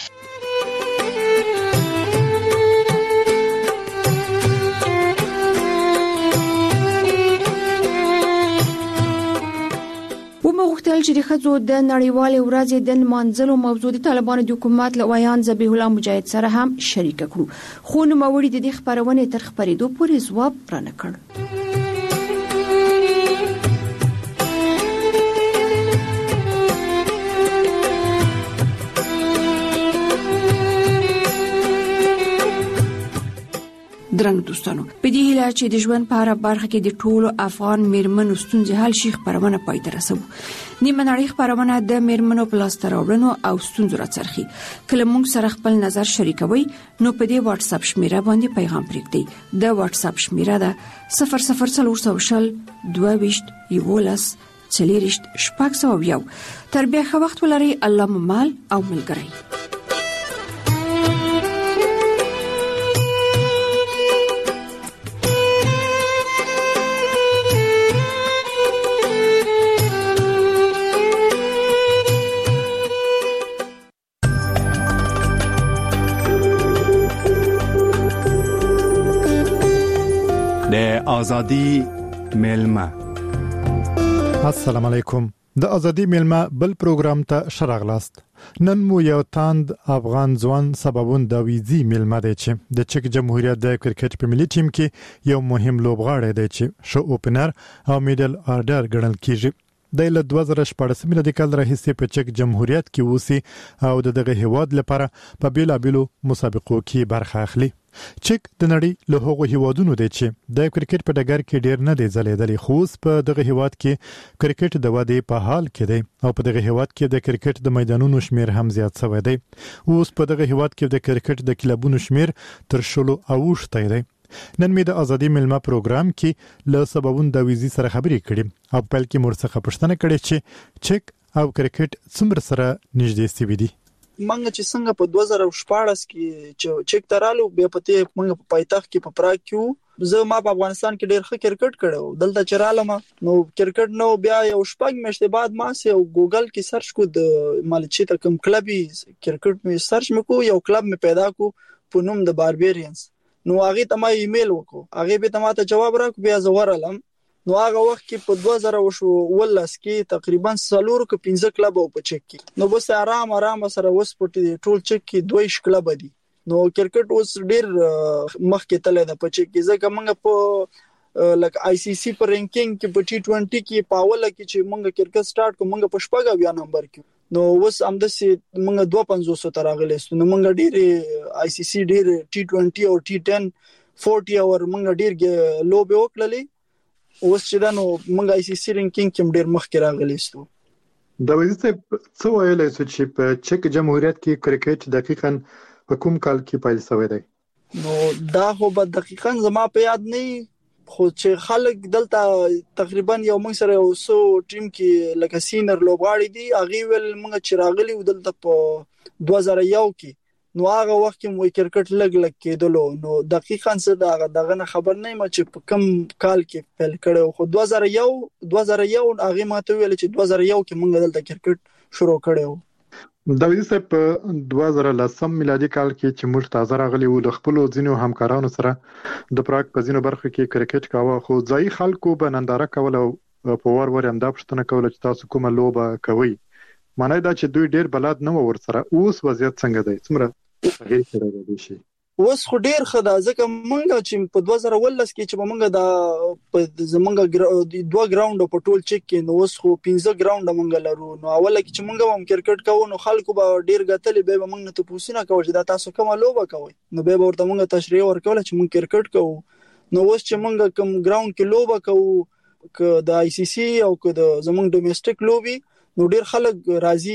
ومغتل چې د خځو د نړیوالې ورځې د منځلو موضوع د طالبانو د حکومت له ویان ذبیح الله مجاهد سره هم شریک کړو خو نو موري د خبرونه تر خبرېدو پورې ځواب را نکړ درنګ دوستانو په دې هیله چې د ژوند په اړه برخه کې د ټولو افغان میرمنو ستونزې حل شي خبرونه پای ته رسو نیمه نړۍ خبرونه د میرمنو په لاس راوړنو او ستونزو راڅرخي کله موږ سره خپل نظر شریکوي نو په دې واتس اپ شمیره باندې پیغام پرېږدئ د واتس اپ شمیره ده صفر صفر څلور شل دوه ویشت یولس څلېرشت شپږ سوه یو تر بیا ښه وخت ولرئ الله مو مال او ملګری آزادی میلمه السلام علیکم د ازادي میلمه بل پروګرام ته شراغلاست نن مو یو تاند افغان ځوان سببون د ویزي میلمه دی چې د چک جمهوریت د کرکټ په ملي ټیم کې یو مهم لوبغاړی دی چې شو اوپنر او میډل آرډر ګڼل کیږي د له دوه زره شپږ میلادي کال راهیسې په چک جمهوریت کې اوسي او دغه هیواد لپاره په بیلابیلو مسابقو کې برخه اخلي. چک د نړۍ له هغو هیوادونو دی چې د کرکټ په ډګر کې ډیر نه دی ځلېدلی، خو اوس په دغه هیواد کې کرکټ د ودې په حال کې دی او په دغه هیواد کې د کرکټ د میدانونو شمیر هم زیات شوی دی. اوس په دغه هیواد کې د کرکټ د کلبونو شمیر تر شلو اوښتی دی. نن مې د ازادي ملما پروګرام کې له سببون د ویزي سره خبرې کړې او په لکه مرڅخه پښتنه کړې چې چک او کرکټ څومره سره نږدې سوي دي. منګه چې څنګه په دوه زره شپږ کې چې چک ترالو بیا پته منګه په پایتخت کې په پراګ کې زه ما په افغانستان کې ډېر ښه کرکټ کړو، دلته چرالم نو کرکټ نو بیا یو شپږ میاشتې بعد ما سه ګوګل کې سرچ کو د مالچی ته کوم کلبي کرکټ مې سرچ مکو، یو کلب مې پیدا کو په نوم د باربیرینز. نو هغه ته ما ایمیل وکړو، هغه به ته جواب راکړ، بیا زه ورالم. نو هغه وخت کې په دوه زره ولس کې تقریبا څلور کې پنځه کلب او په چک کې نو بس آرام آرام سره وس پټي ټول چک کې دوه کلب دي. نو کرکټ اوس ډیر مخ کې تللی د په چک کې ځکه موږ په لک آی سی سی پر رینکینګ کې په ټي ټوئنټي کې پاول کې چې موږ کرکټ سٹارټ کوم موږ په شپږ بیا نمبر کې نو اوس هم د سي موږ دوه پنځوس تر راغلی نو موږ ډیر آی سی سی ډیر ټي ټوئنټي او ټي ټن چالیس اور موږ ډیر لوب وکړلې. اوس چې دا نو موږ آی سی سی رینکینګ کې ډیر مخ کې راغلی ستو. د وزیر څه ویلای چې په چک جمهوریت کې کرکټ دقیقاً په کوم کال کې پیل شوی دی؟ نو دا خو به دقیقاً زما په یاد نه خو چې خلک دلته تقریبا یو موږ سره یو سو ټیم کې لکه سینر لوبغاړي دي هغه ول موږ چې راغلي دلته په دوه زره یو کې نو هغه وخت کې مو کرکټ لګ لګ کېدلو. نو دقیقاً څه دا دغه خبر نه ما چې په کم کال کې پیل کړو خو دوه زره یو دوه زره یو هغه ماته ویل چې دوه زره یو کې موږ دلته کرکټ شروع کړو. د وزیر په دوه زره لسم میلادي کال کې چې موږ تازه راغلي وو د خپل ځینو همکارانو سره د پراګ په ځینو برخو کې کرکټ کاوه، خو ځای خلکو به ننداره کول او په ور ور هم دا پښتنه کول چې تاسو کومه لوبه کوي. معنی دا چې دوی ډیر بلد نه ور سره. اوس وضعیت څنګه دی؟ څومره هغه سره دی شي؟ اوس خو ډیر خدا ځکه مونږ چې په دوه زره ولس کې چې مونږ دا په زمونږ دوه ګراوند په ټول چک کې نو اوس خو پنځه ګراوند مونږ لرو. نو اول کې چې مونږ هم کرکټ کوو نو خلکو به ډیر غتلې به مونږ نه ته پوښتنه کوي چې دا تاسو کومه لوبه کوي نو به ورته مونږ تشریح ورکول چې مونږ کرکټ کوو. نو اوس چې مونږ کوم ګراوند کې لوبه کوو ک د آی سی سی او ک د زمونږ ډومېسټک لوبي نو ډیر خلک راضي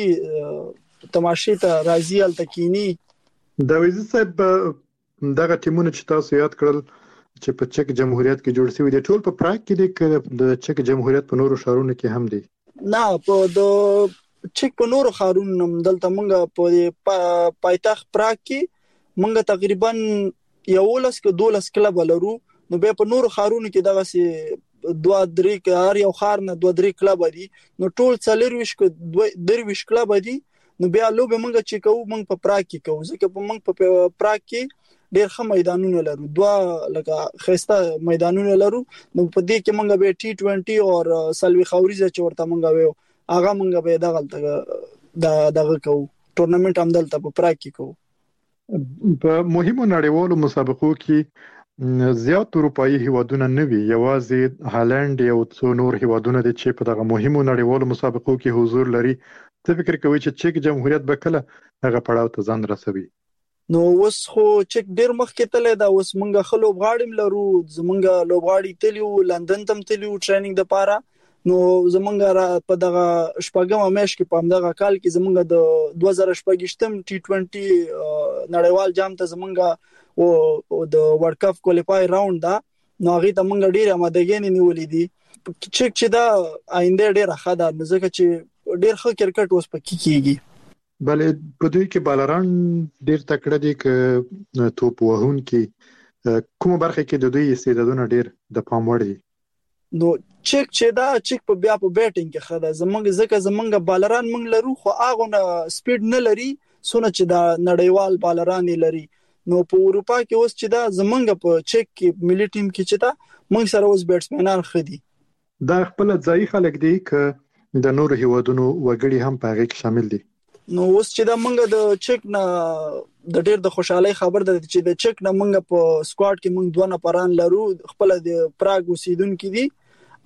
تماشې ته راضي ال تکینی. د وزیر صاحب دغه ټیمونه چې تاسو یاد کړل چې په چک جمهوریت کې جوړ شوی دي ټول په پراګ کې دي د چک جمهوریت په نورو ښارونو کې هم دي؟ نه په د چک په نورو ښارونو هم دلته موږ په پایتخت پراګ کې موږ تقریبا یولس کې دولس کلب لرو. نو به په نورو ښارونو کې دغه سي دوه درې هر یو ښار نه دوه درې کلب دي نو ټول څلور ویش کې دوه درویش کلب دي. نو بیا لوبه موږ چې کوو موږ په پراګ کې کوو ځکه په موږ په پراګ کې ډېر ښه میدانونه لرو، دوه لکه خسته میدانونه لرو. نو په دې کې موږ به ټي ټوئنټي او سلوي خوريزه چې ورته موږ ویو هغه موږ به دغه د دغه کوو ټورنمنت هم دلته په پراګ کې کوو. په مهمو نړیوالو مسابقو کې زیات اروپאי هیوادونه نه وي، یوازې هالند یو څو نور هیوادونه دي چې په دغه مهمو نړیوالو مسابقو کې حضور لري. څه فکر کوي چې چک جمهوریت به کله هغه پړاو ته ځان رسوي؟ نو اوس خو چک ډیر مخ کې تللی دا. اوس مونږه خلو غاړم لرو، زمونږه لوبغاړي تلیو لندن تم تلیو ټریننګ د پاره. نو زمونږه په دغه شپږم میش کې په دغه کال کې زمونږه د دوه زره شپږشتم ټي ټوئنټي نړیوال جام ته زمونږه او د ورلد کپ کوالیفای راوند دا نو هغه ته مونږ ډیر آمادګي نیولې دي. چک چې دا آینده ډیر ښه ده ځکه چې ډیر ښه کرکټ اوس پکې کیږي. بلې په دوی کې بالران ډیر تکړه دي ک توپ وهون کې کوم برخه کې د دوی استعدادونه ډیر د پام وړ دي. نو چک چې دا چک په بیا په بیټینګ کې خدا زمونږ ځکه زمونږ بالران مونږ لرو خو هغه نه سپیډ نه لري سونه چې دا نړیوال بالران لري. نو په اروپا کې اوس چې دا زمونږ په چک کې ملي ټیم کې چې دا مونږ سره اوس بیټسمنان خدي. دا خپل ځای خلک دي ک د نورو هیوادونو وګړي هم په هغه کې شامل دي. نو اوس چې دا مونږ د چک نه د ډېر د خوشحالي خبر ده چې د چک نه مونږ په سکواډ کې مونږ دوه نفران لرو خپل د پراګ اوسیدونکو دي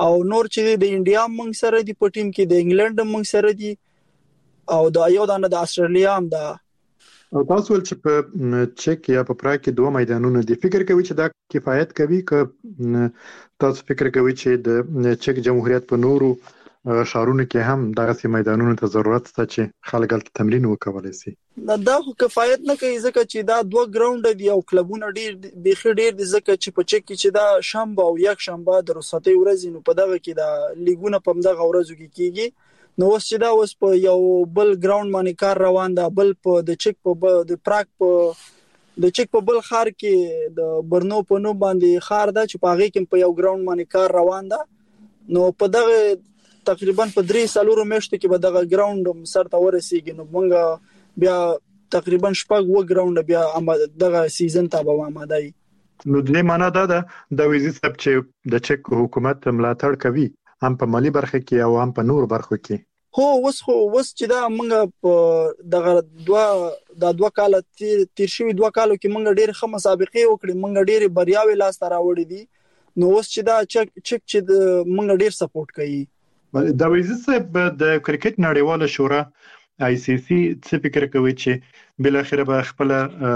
او نور چې د انډیا موږ سره دی په ټیم کې د انګلند موږ سره دی او د یو دانه د استرالیا هم دا او تاسو ول چې په چک یا په پراګ کې دوه میدانونه دي فکر کوي چې دا کفایت کوي که تاسو فکر کوي چې د چک جمهوریت په نورو شهرونو کې هم دغه سي میدانونو ته ضرورت شته چې خلک هلته تمرین وکولای شي دا خو کفایت نه کوي ځکه چې دا دوه ګراوند دي او کلبونه ډیر بيخي ډیر دي ځکه چې په چک کې چې دا شنبه او یک شنبه د رخصتي ورځې نو په دغه کې دا لیګونه په دغه ورځو کې کیږي نو اوس چې دا اوس په یو بل ګراوند باندې کار روان ده بل په د چک په د پراګ په د چک په بل خار کې د برنو په نو باندې خار ده چې په هغه کې په یو ګراوند باندې کار روان ده نو په دغه تقریبا په درې سالورو میاشتو کې به دغه ګراوند سره ورسیږي نو موږ بیا تقریبا شپږ و ګراوند بیا دغه سیزن ته به آماده یو نو د معنا دا ده د ویزي سب چې د چک حکومت ملاتړ کوي هم په مالی برخه کې او هم په نور برخو کې هو اوس خو اوس چې دا موږ په دغه دوه د دوه کال تیر تیر شوی دوه کالو کې موږ ډېر ښه مسابقې وکړې موږ ډېر بریاوي لاس ته راوړې دي نو اوس چې دا چک چک چې موږ ډېر سپورټ کوي دا ویزي صاحب د کرکټ نړیواله شورا آی سی سی څه فکر کوي چې بل اخر به خپل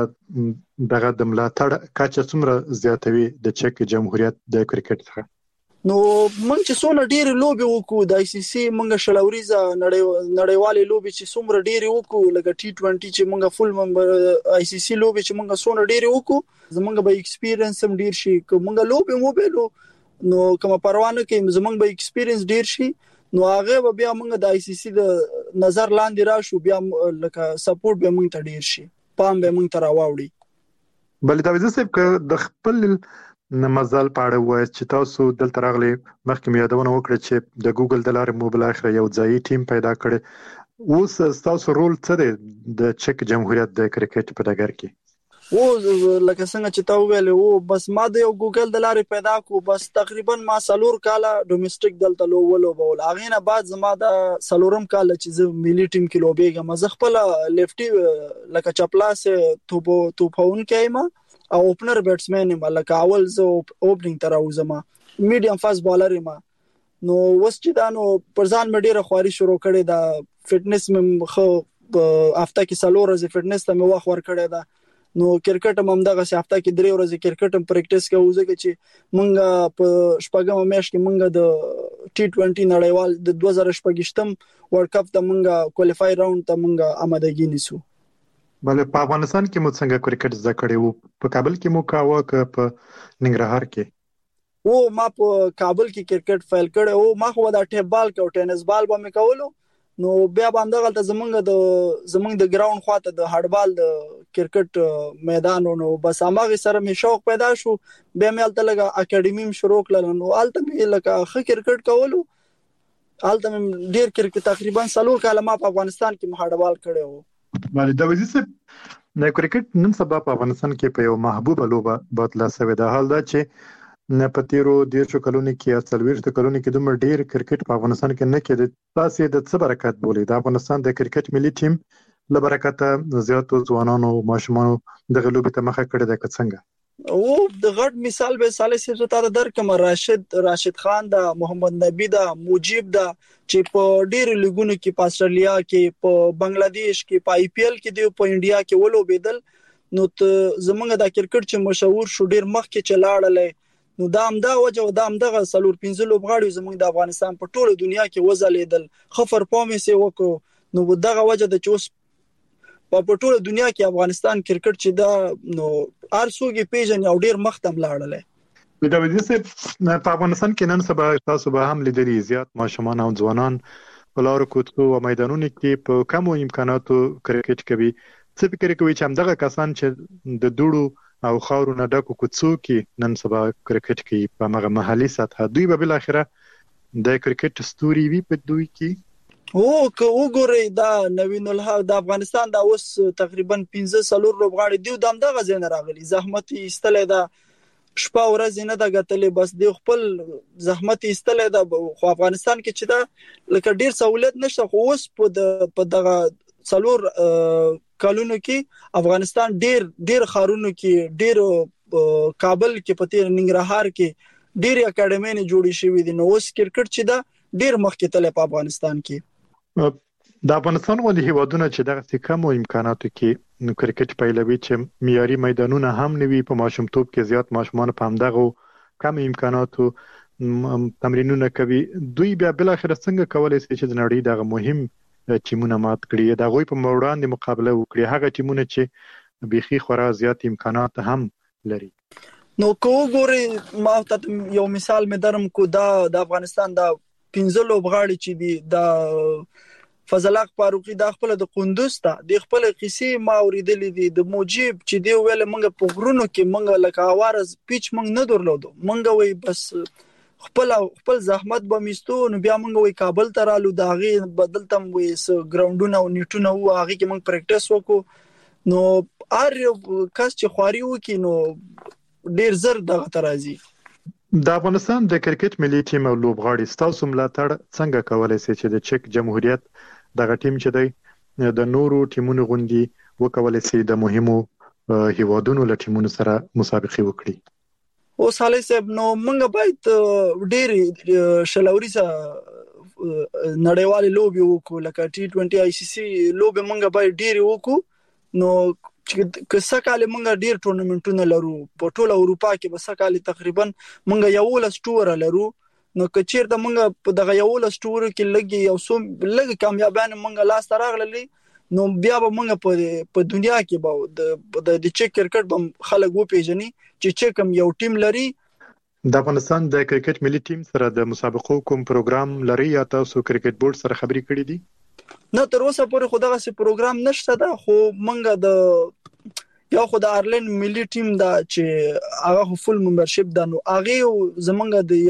دغه د ملاتړ کچه څومره زیاتوي د چک جمهوریت د کرکټ څخه نو موږ چې څونه ډېر لوبي وکړو د آی سی سی موږ شلوريزه نړیوالې لوبي چې څومره ډېر وکړو لکه ټي ټوئنټي چې موږ فل ممبر آی سی سی لوبي چې موږ څونه ډېر وکړو زمونږ به ایکسپیرینس هم ډېر شي که موږ لوبي مو بیلو نو کوم پروانه کې زمونږ به ایکسپیرینس ډېر شي نو هغه بیا موږ د آی سی سی د نظر لاندې راشو بیا لکه سپورټ به موږ ته ډېر شي پام به موږ ته راوړي بل دا وزه صاحب د خپل نمازل پاړه وای چې تاسو دلته راغلي مخکې یادونه وکړه چې د ګوګل د لارې موبایل اخر یو ځای ټیم پیدا کړي اوس تاسو رول څه دی د چک جمهوریت د کرکټ په ډګر کې او لکه څنګه چې تا ویل او بس ما د یو ګوګل د لارې پیدا کو بس تقریبا ما سلور کاله ډومېسټک دلته لو ولو بول اغه نه بعد زما د سلورم کال چې زه ملي ټیم کې لوبېږم زه خپل لیفټي لکه چپلاس توبو توپون کېما او اوپنر بیټسمن یم لکه اول زه اوپننګ تر اوسم میډیم فاست بالر یم نو وس چې دا نو پرځان مې ډیره خواري شروع کړې دا فټنس مې خو هفته کې سلور ورځې فټنس ته مې وخت ور کړې دا نو کرکټ هم دغه هفته کې درې ورځې کرکټ هم پریکټیس کوو ځکه چې مونږ په شپږم میاشت کې مونږ د ټي ټوئنټي نړیوال د دوه زره شپږم ورلد کپ ته مونږ کوالیفای راوند ته مونږ آمادګی نیسو بل په افغانستان کې مو څنګه کرکټ زده کړی وو په کابل کې مو کاوه ک په ننګرهار کې او ما په کابل کې کرکټ فایل کړی او ما خو دا ټیپ بال او ټینس بال به مې کولو نو بیا باندې غلطه زمونږ د زمونږ د ګراوند خواته د هډبال د کرکټ میدان نو بس هغه سره مې شوق پیدا شو بیا مې الته لګه اکیډمي شروع کړل نو الته مې لکه خ کرکټ کولو الته مې ډیر کرکټ تقریبا سلور کاله ما په افغانستان کې هډبال کړی وو بله دا وزي څه نه کرکټ نن سبا په افغانستان کې په یو محبوبه لوبه بدلا شوې ده حال دا چې نه پتیرو د شو کلونی کې اصلويرته کلونی کې دومره ډیر کرکټ په افغانستان کې نه کېد تاسو د څه برکت بولې د افغانستان د کرکټ ملي ټیم له برکته زیاتو ځوانانو ماشومانو د غلوبې ته مخه کړې ده څنګه او د غټ مثال به سالي سره تر درکم راشد راشد خان دا محمد نبی دا مجيب دا چې په ډیر لګونو کې په استرالیا کې په بنگلاديش کې په آی پی ایل کې دی په انډیا کې ولو بدل نو زمونږ د کرکټ چې مشهور شو ډیر مخ کې چلاړلې نو دا هم دا وجه دا هم دغه سلور پنځه لوبغاړي زمونږ د افغانستان په ټوله دنیا کې وزلیدل خفر پامې سي وکړو نو دغه وجه د چوس په ټوله دنیا کې افغانستان کرکټ چې دا نو ارسوګي پیژن یو ډیر مختم لاړل دا وځي چې په افغانستان کې نن سبا تاسو به هم لیدلی زیات ماشومان او ځوانان په لارو کوڅو او میدانونو کې په کمو امکاناتو کرکټ کوي څه فکر کوي چې همدغه کسان چې د دوړو او خاورو نه ډکو کوڅو کې نن سبا کرکټ کوي په هغه محلي سطح دوی به بل اخره د کرکټ ستوري وي په دوی کې او که وګورئ دا نوین الحق د افغانستان دا اوس تقریبا پنځه سلور لوبغاړي دی د همدغه ځای راغلي زحمت ایستلې دا شپه ورځ نه دا غتلې بس دی خپل زحمت ایستلې دا خو افغانستان کې چې دا لکه ډیر سہولت نشته خو اوس په په دغه سلور کالونو کې افغانستان ډیر ډیر خارونو کې ډیر کابل کې پته ننګرهار کې ډېر اکیډمي نه جوړې شوې دي. نو اوس کرکټ چې دا ډېر مخکې تللی په افغانستان کې. د افغانستان ولې هیوادونه چې دغه کم امکاناتو کې نو کرکټ پیلوي چې معیاري میدانونه هم نوي په ماشومتوب کې زیات ماشومان په همدغه کم امکاناتو تمرینونه کوي، دوی بیا بل اخر څنګه کولای شي چې د نړۍ دغه مهم ټیمونه مات کړي، د غوي په وړاندې مقابله وکړي، هغه ټیمونه چې بيخي خورا زیات امکانات هم لري. نو کو ګوري ما ته یو مثال مې درم کو دا د افغانستان د پنځه لوبغاړي چې دي د فضل حق فاروقي د خپل د قندوز ته د خپل قصې ما اوریدلې دي د موجب چې دی ویل منګه په غرونو کې منګه لکه اوارز پیچ منګ نه درلودو، منګه وي بس خپل خپل زحمت به میستو. نو بیا موږ وی کابل ته رالو دا غي بدلتم وې س ګراوندونه او نیټونه و هغه کې موږ پریکټیس وکړو. نو ار کس چې خواري وکي نو ډیر زر دغه ترازی. د افغانستان د کرکټ ملي ټیم او لوبغاړي ستاسو ملاتړ څنګه کولای شي چې د چک جمهوریت دغه ټیم چې دی د نورو ټیمونو غوندي وکولای شي د مهمو هیوادونو له ټیمونو سره مسابقه وکړي؟ او صالح صاحب نو موږ باید ډېر شلوري سره نړیوال لوبي وکړو لکه ټي ټوئنټي آی سی سی لوبي موږ باید ډېر وکړو. نو چې کسه کال موږ ډېر ټورنمنټونه لرو په ټوله اروپا کې بس کال تقریبا موږ یو لس ټور لرو. نو کچیر د موږ په دغه یو لس ټور کې لګي یو سو لګ کامیابانه موږ لاس تراغللی نو بیا به موږ په په دنیا کې به د د چک کرکټ بم خلک و پیژني چې چې کوم یو ټیم لري. د افغانستان د کرکټ ملي ټیم سره د مسابقو کوم پروګرام لري یا تاسو کرکټ بورډ سره خبري کړې دي؟ نه تر اوسه پورې خو دغه سي پروګرام نشته دا، خو موږ د یو خو د آیرلند ملي ټیم دا چې هغه فول ممبرشپ دا نو هغه زمونږ د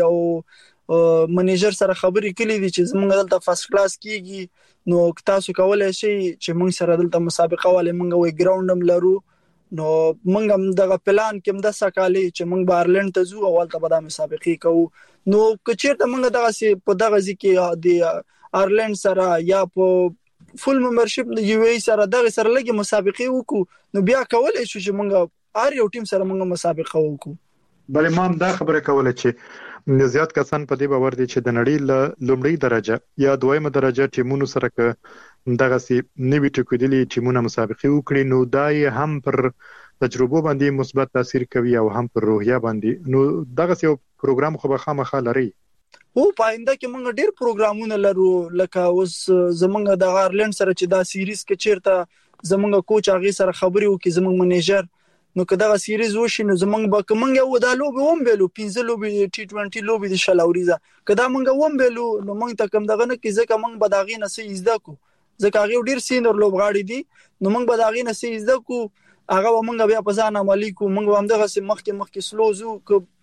یو منیجر سره خبري کړې دي چې زمونږ دلته فرست کلاس کیږي. نو تاسو کولای شئ چې موږ سره دلته مسابقه والے موږ وی ګراوندم لرو. نو موږ هم دغه پلان کې د سکالي چې موږ بارلند ته ځو او ولته به د مسابقه کوو. نو کچیرته موږ دغه سي په دغه ځکه د آیرلند سره یا په فول ممبرشپ د یو ای سره دغه سره لګي مسابقه وکړو نو بیا کولای شو چې موږ ار یو ټیم سره موږ مسابقه وکړو. بلې ما دا خبره کوله چې زیات کسان په دې باور دي چې د نړۍ له لومړی درجه یا دویمه درجه ټیمونو سره ک دغه سي نوی ټکودلي ټیمونه مسابقه وکړي نو دای هم پر تجربه باندې مثبت تاثیر کوي او هم پر روحیه باندې. نو دغه سي پروګرام خو به خامخا لري. او پاینده کې موږ ډېر پروګرامونه لرو لکه اوس زمونږ د آیرلند سره چې دا سیریز کې چیرته زمونږ کوچ هغه سره خبري وکړي زمونږ منیجر. نو کدا سیریز وشي نو زمونږ به کومنګ یو د لوبي ووم بیلو پنځه لوبي ټي ټوئنټي لوبي د شلاوريزه کدا مونږ ووم بیلو نو مونږ ته کوم دغه نه کې ځکه مونږ به داغې نه سي زده کو ځکه هغه ډیر سینر لوبغاړي دي نو مونږ به داغې نه سي زده کو هغه مونږ بیا په ځان عملی کو مونږ هم دغه سي مخکې مخکې سلوزو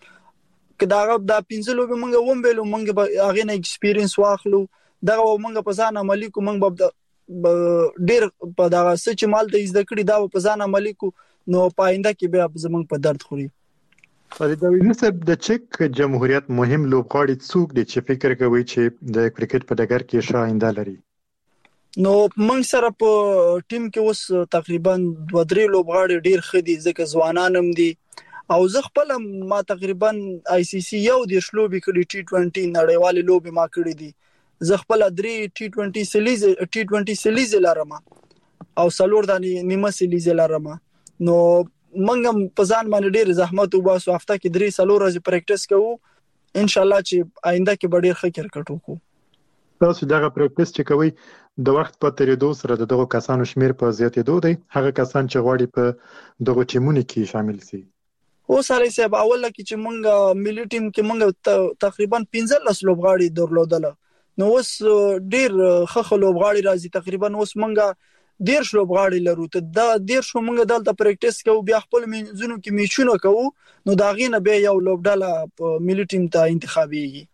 کدا دا پنځه لوبي مونږ ووم بیلو مونږ به هغه نه ایکسپیرینس واخلو دغه مونږ په ځان عملی کو مونږ به ډیر په دغه سچ مال ته زده کړی دا په ځان عملی کو نو پاینده کې بیا زمونږ په درد خوري. فرید نسب د چک جمهوریت مهم لوبغاړي څوک دي چې فکر کوي چې د کرکټ په ډګر کې ښه آینده لري؟ نو موږ سره په ټیم کې اوس تقریبا دوه درې لوبغاړي ډیر ښه دي ځکه ځوانان هم دي او زه خپل ما تقریبا آی سی سی یو د شلوبي کړي ټي ټوئنټي نړیوال لوبي ما کړی دي زه خپل درې ټي ټوئنټي سیریز ټي ټوئنټي سیریز لرم او څلور د نیمه سیریز لرم. نو منګم په ځان باندې ډیر زحمت وباسو هفته کې درې څلور ورځې پریکټیس کوو ان شاء الله چې آینده کې به ډیر ښه کرکټ وکړو. تاسو دغه پریکټیس چې کوي د وخت په تیریدو سره دغه کسانو شمیر په زیاتېدو دی هغه کسان چې غواړي په دغه ټیمونو کې شامل شي؟ او سره صاحب اول کې چې مونږ ملي ټیم کې مونږ تقریبا پنځه لس لوبغاړي درلودل نو اوس ډیر ښه لوبغاړي راځي تقریبا اوس مونږ ډیر لوبغاړي لرو ته دا ډیر شو مونږ دلته پریکټیس کوو بیا خپل منځونو کې میچونه کوو نو دا غینه به یو لوبډاله ملي ټیم ته انتخابيږي.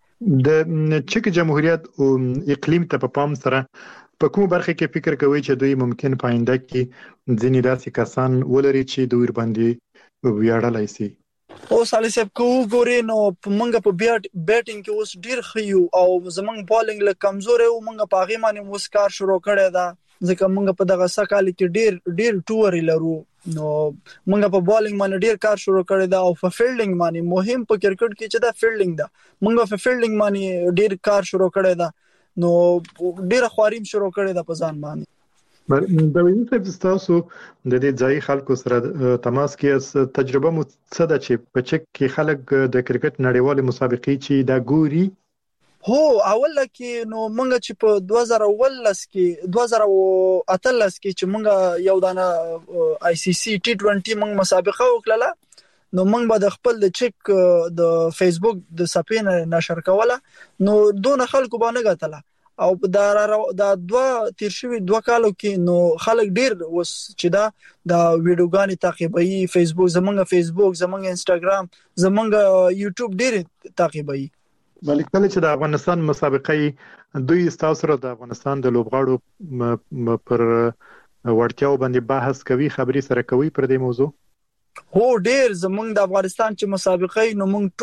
د چک جمهوریت او اقلیم ته په پام سره په کوم برخه کې فکر کوي چې دوی ممکن پاینده کې ځینې داسې کسان ولري چې دوی باندې ویاړلای شي؟ او صالح صاحب کو ګوري نو مونږ په بیټینګ کې اوس ډیر خيو او زمونږ بالینګ له کمزور او مونږ په هغه باندې اوس کار شروع کړی دا ځکه موږ په دغه سکهال کې ډیر ډیر ټور لرو نو موږ په بالینګ باندې ډیر کار شروع کړی دا او په فیلډینګ باندې مهم په کرکټ کې چې دا فیلډینګ ده موږ په فیلډینګ باندې ډیر کار شروع کړی دا نو ډیر خواریم شروع کړی دا په ځان باندې د وینې صاحب تاسو د دې ځای خلکو سره تماس کې تجربه مو څه ده چې په چک کې خلک د کرکټ نړیوال مسابقې چې دا ګوري هو اول کې نو مونږ چې په دوه زره ولس کې دوه زره اتلس کې چې مونږ یو دانه آی سی سی ټي ټوئنټي مونږ مسابقه وکړه نو مونږ به د خپل د چک د فیسبوک د صفحې نشر کوله نو دون خلکو باندې غتله او دا دا دوه تیر شوی دوه کالو کې نو خلک ډیر وس چې دا د ویډیوګانې تعقیبوي فیسبوک زمونږ فیسبوک زمونږ انستګرام زمونږ یوټیوب ډیر تعقیبوي بلکې کله چې د افغانستان مسابقې دوی تاسو سره د افغانستان د لوبغاړو پر وړتیاو باندې بحث کوي خبري سره کوي پر دې موضوع هو ډیر زمونږ د افغانستان چې مسابقې نو موږ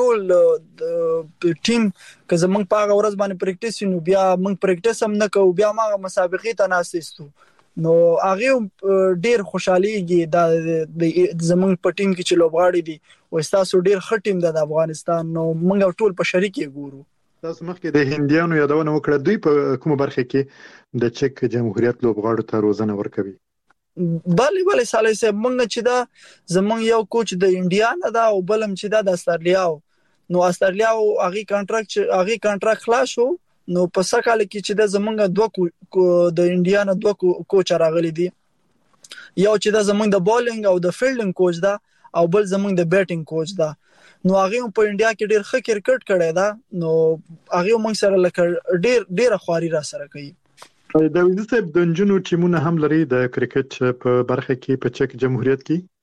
ټول ټیم که زمونږ په هغه ورځ باندې پریکټیس نو بیا موږ پریکټیس هم نه کوو بیا ما مسابقې ته ناسېستو نو هغه ډیر خوشحاليږي د زمونږ په ټیم کې چې لوبغاړي دي او تاسو ډیر ښه ټیم د افغانستان نو موږ ټول په شریکي ګورو تاسو مخکې د هندیانو یادونه وکړه دوی په کومه برخه کې د چک جمهوریت لوبغاړو ته روزنه ورکوي بله بله سالي صاحب مونږ چې دا زمونږ یو کوچ د انډیا نه دا او بلم چې دا د استرالیا نو استرالیا هغه کانټراکټ هغه کانټراکټ خلاص شو نو په سکهال کې چې دا زمونږ دوه د انډیا نه دوه کوچ راغلي دي یو چې دا زمونږ د بالینګ او د فیلډینګ کوچ دا او بل زمونږ د بیټینګ کوچ دا نو هغه په انډیا کې ډیر ښه کرکټ کړی دا نو هغه موږ سره لکه ډیر ډیر خواري را سره کوي دا وینځ صاحب د جنونو ټیمونه هم لري د کرکټ په برخه کې په چک جمهوریت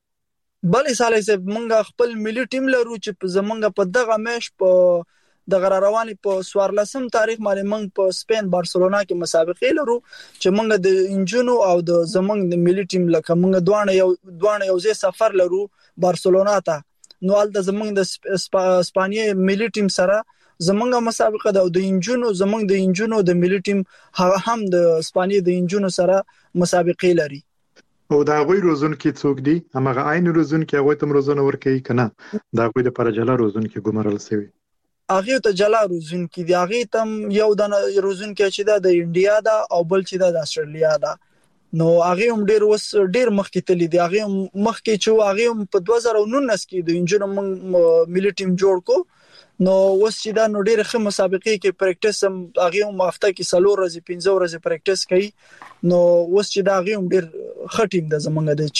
کې بلې سالي صاحب موږ خپل ملي ټیم لرو چې زمونږ په دغه میش په د غرارواني په سوارلسم تاریخ باندې موږ په سپین بارسلونا کې مسابقې لرو چې موږ د انجونو او د زمونږ د ملي ټیم لکه موږ دوه یو دوه یو ځای سفر لرو بارسلونا ته نو ال د زمونږ د اسپانیا ملي ټیم سره زمونږه مسابقه د د انجونو زمونږ د انجونو د ملي ټیم هم د اسپانیا د انجونو سره مسابقې لري او دا غوي روزون کې څوک دي هغه عین روزون کې هغه تم روزونه ورکوي کنه دا غوي د پرجلا روزون کې ګمرل سوي هغه ته جلا روزون کې دی هغه تم یو د روزون کې چې دا د انډیا دا او بل چې دا د استرالیا دا نو هغه هم ډیر وس ډیر مخکې تللی دی هغه مخکې چې هغه په دوه زره نولس کې د انجونو ملي ټیم جوړ کو نو اوس چې دا نو ډېر ښه مسابقې کې پریکټیس هم هغه هم هفته کې څلور ورځې پنځه ورځې پریکټیس کوي نو اوس چې دا هغه هم ډېر ښه ټیم د زمونږ د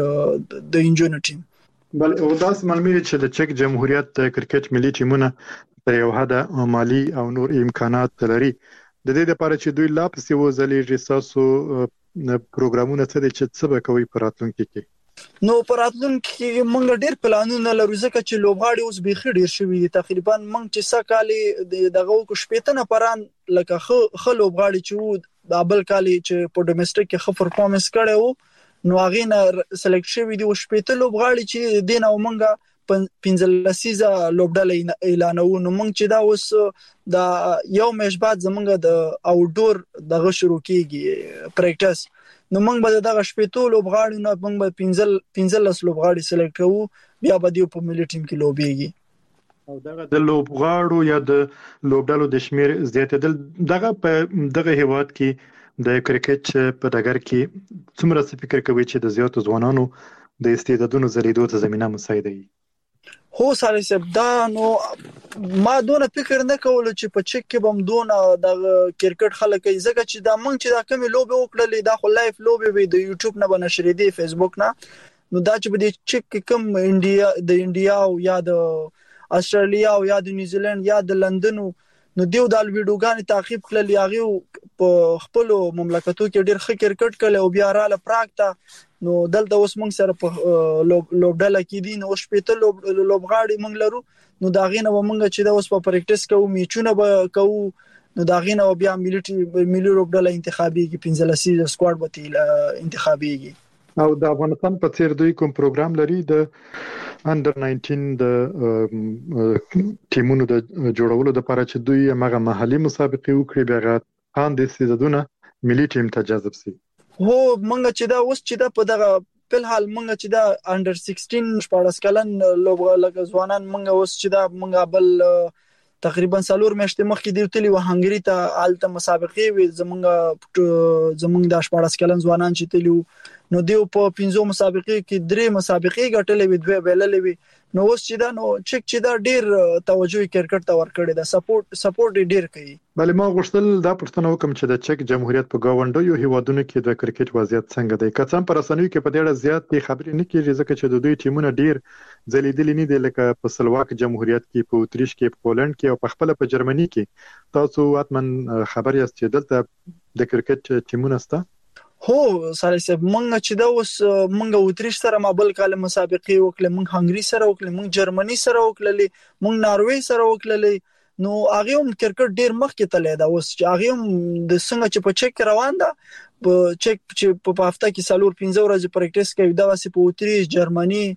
چک د انجونو ټیم بل او داس معلومه چې د چک جمهوریت کرکټ ملي ټیمونه تر یو حد مالی او نور امکانات لري د دې لپاره چې دوی لا پسې وځلې رساسو پروګرامونه څه دي چې څه کوي په راتلونکي کې نو پراتلون کې موږ ډېر پلانونه لرو ځکه چې لوبغاړي اوس به خې ډېر شوي دي تقریبا موږ چې سکهالي دغه کو شپېته نه پران لکه خ خ لوبغاړي چې د ابل کالي چې په ډومېسټک کې خ پرفورمنس کړي وو نو هغه نه سلیکټ شوي دي او شپېته لوبغاړي چې دین او موږ پنځلسیزه لوبډله اعلانو نو موږ چې دا اوس د یو میش بعد زمونږ د اوټډور دغه شروع کیږي پریکټیس نو موږ به دغه شپېتو لوبغاړي نه موږ به پنځل پنځلس لوبغاړي سلیکټ کوو بیا به دی په ملي ټیم کې لوبېږي او دغه د لوبغاړو یا د لوبډالو د شمیر زیاتېدل دغه په دغه هیواد کې د کرکټ په ډګر کې څومره څه فکر کوي چې د زیاتو ځوانانو د استعدادونو زریدو ته زمينه مساعده وي هو ساري صاحب دا نو ما دونه فکر نه کول چې په چک کې بم دونه د کرکټ خلک ځکه چې دا مونږ چې دا کمی لوبه وکړلې دا خو لایف لوبه وي د یوټیوب نه بنشرې دي فیسبوک نه نو دا چې په دې چک کم انډیا د انډیا او یا د استرالیا او یا د نیوزیلند یا د لندن نو دیو د ویډیوګانې تعقیب کړل یاغي په خپل مملکتو کې ډېر ښه کرکټ کړل او بیا رااله پراکټه نو دلته اوس موږ سره په لوبډله کې دي نو شپېته لوبغاړي موږ لرو نو دا غینه موږ چې دا اوس په پریکټیس کوو میچونه به کوو نو دا غینه بیا ملي ملي لوبډله انتخابيږي پنځلسیزه سکواډ به انتخابيږي او د افغانستان په څیر دوی کوم پروګرام لري د انډر ناینټین د ټیمونو د جوړولو لپاره چې دوی هغه محلي مسابقې وکړي بیا غاټ ان د سیزدونه ملي ټیم ته جذب شي هو مونږ چې دا اوس چې دا په دغه په حال مونږ چې دا انډر سیکسټین شپږ کلن لوبغاړي ځوانان مونږ اوس چې دا مونږ بل تقریبا سالور میاشتې مخکې دی تلی و هنګری ته آلته مسابقې وي زمونږ زمونږ د شپږ کلن ځوانان چې تلی نو دیو په پنځو مسابقې کې درې مسابقې ګټلې وي دوه بیللې وي نو اوس چې دا نو چک چې دا ډیر توجه کرکټ ته ورکړي دا سپورټ سپورټ ډیر کوي. بلې ما غوښتل دا پښتنه وکم چې د چک جمهوریت په گاونډیو هیوادونو کې د کرکټ وضعیت څنګه دی که څم پر رسنیو کې په ډیره زیات خبرې نه کیږي ځکه چې د دوی ټیمونه ډیر ځلیدلې نه دي لکه په سلواک جمهوریت کې په اتریش کې په پولند کې او په خپل په جرمني کې تاسو اتمن خبر یاست چې دلته د کرکټ ټیمونه سته. هو سره سب مونږ چې دا اوس مونږ اتریش سره مابل کال مسابقې وکړه مونږ هنګری سره وکړه مونږ جرمني سره وکړه مونږ ناروې سره وکړه نو هغه هم کرکټ ډیر مخکې تللی دا اوس چې هغه هم د څنګه چې په چک روان ده په چک چې په هفته کې سالور پنځه ورځې پریکټیس کوي دا واسي په اتریش جرمني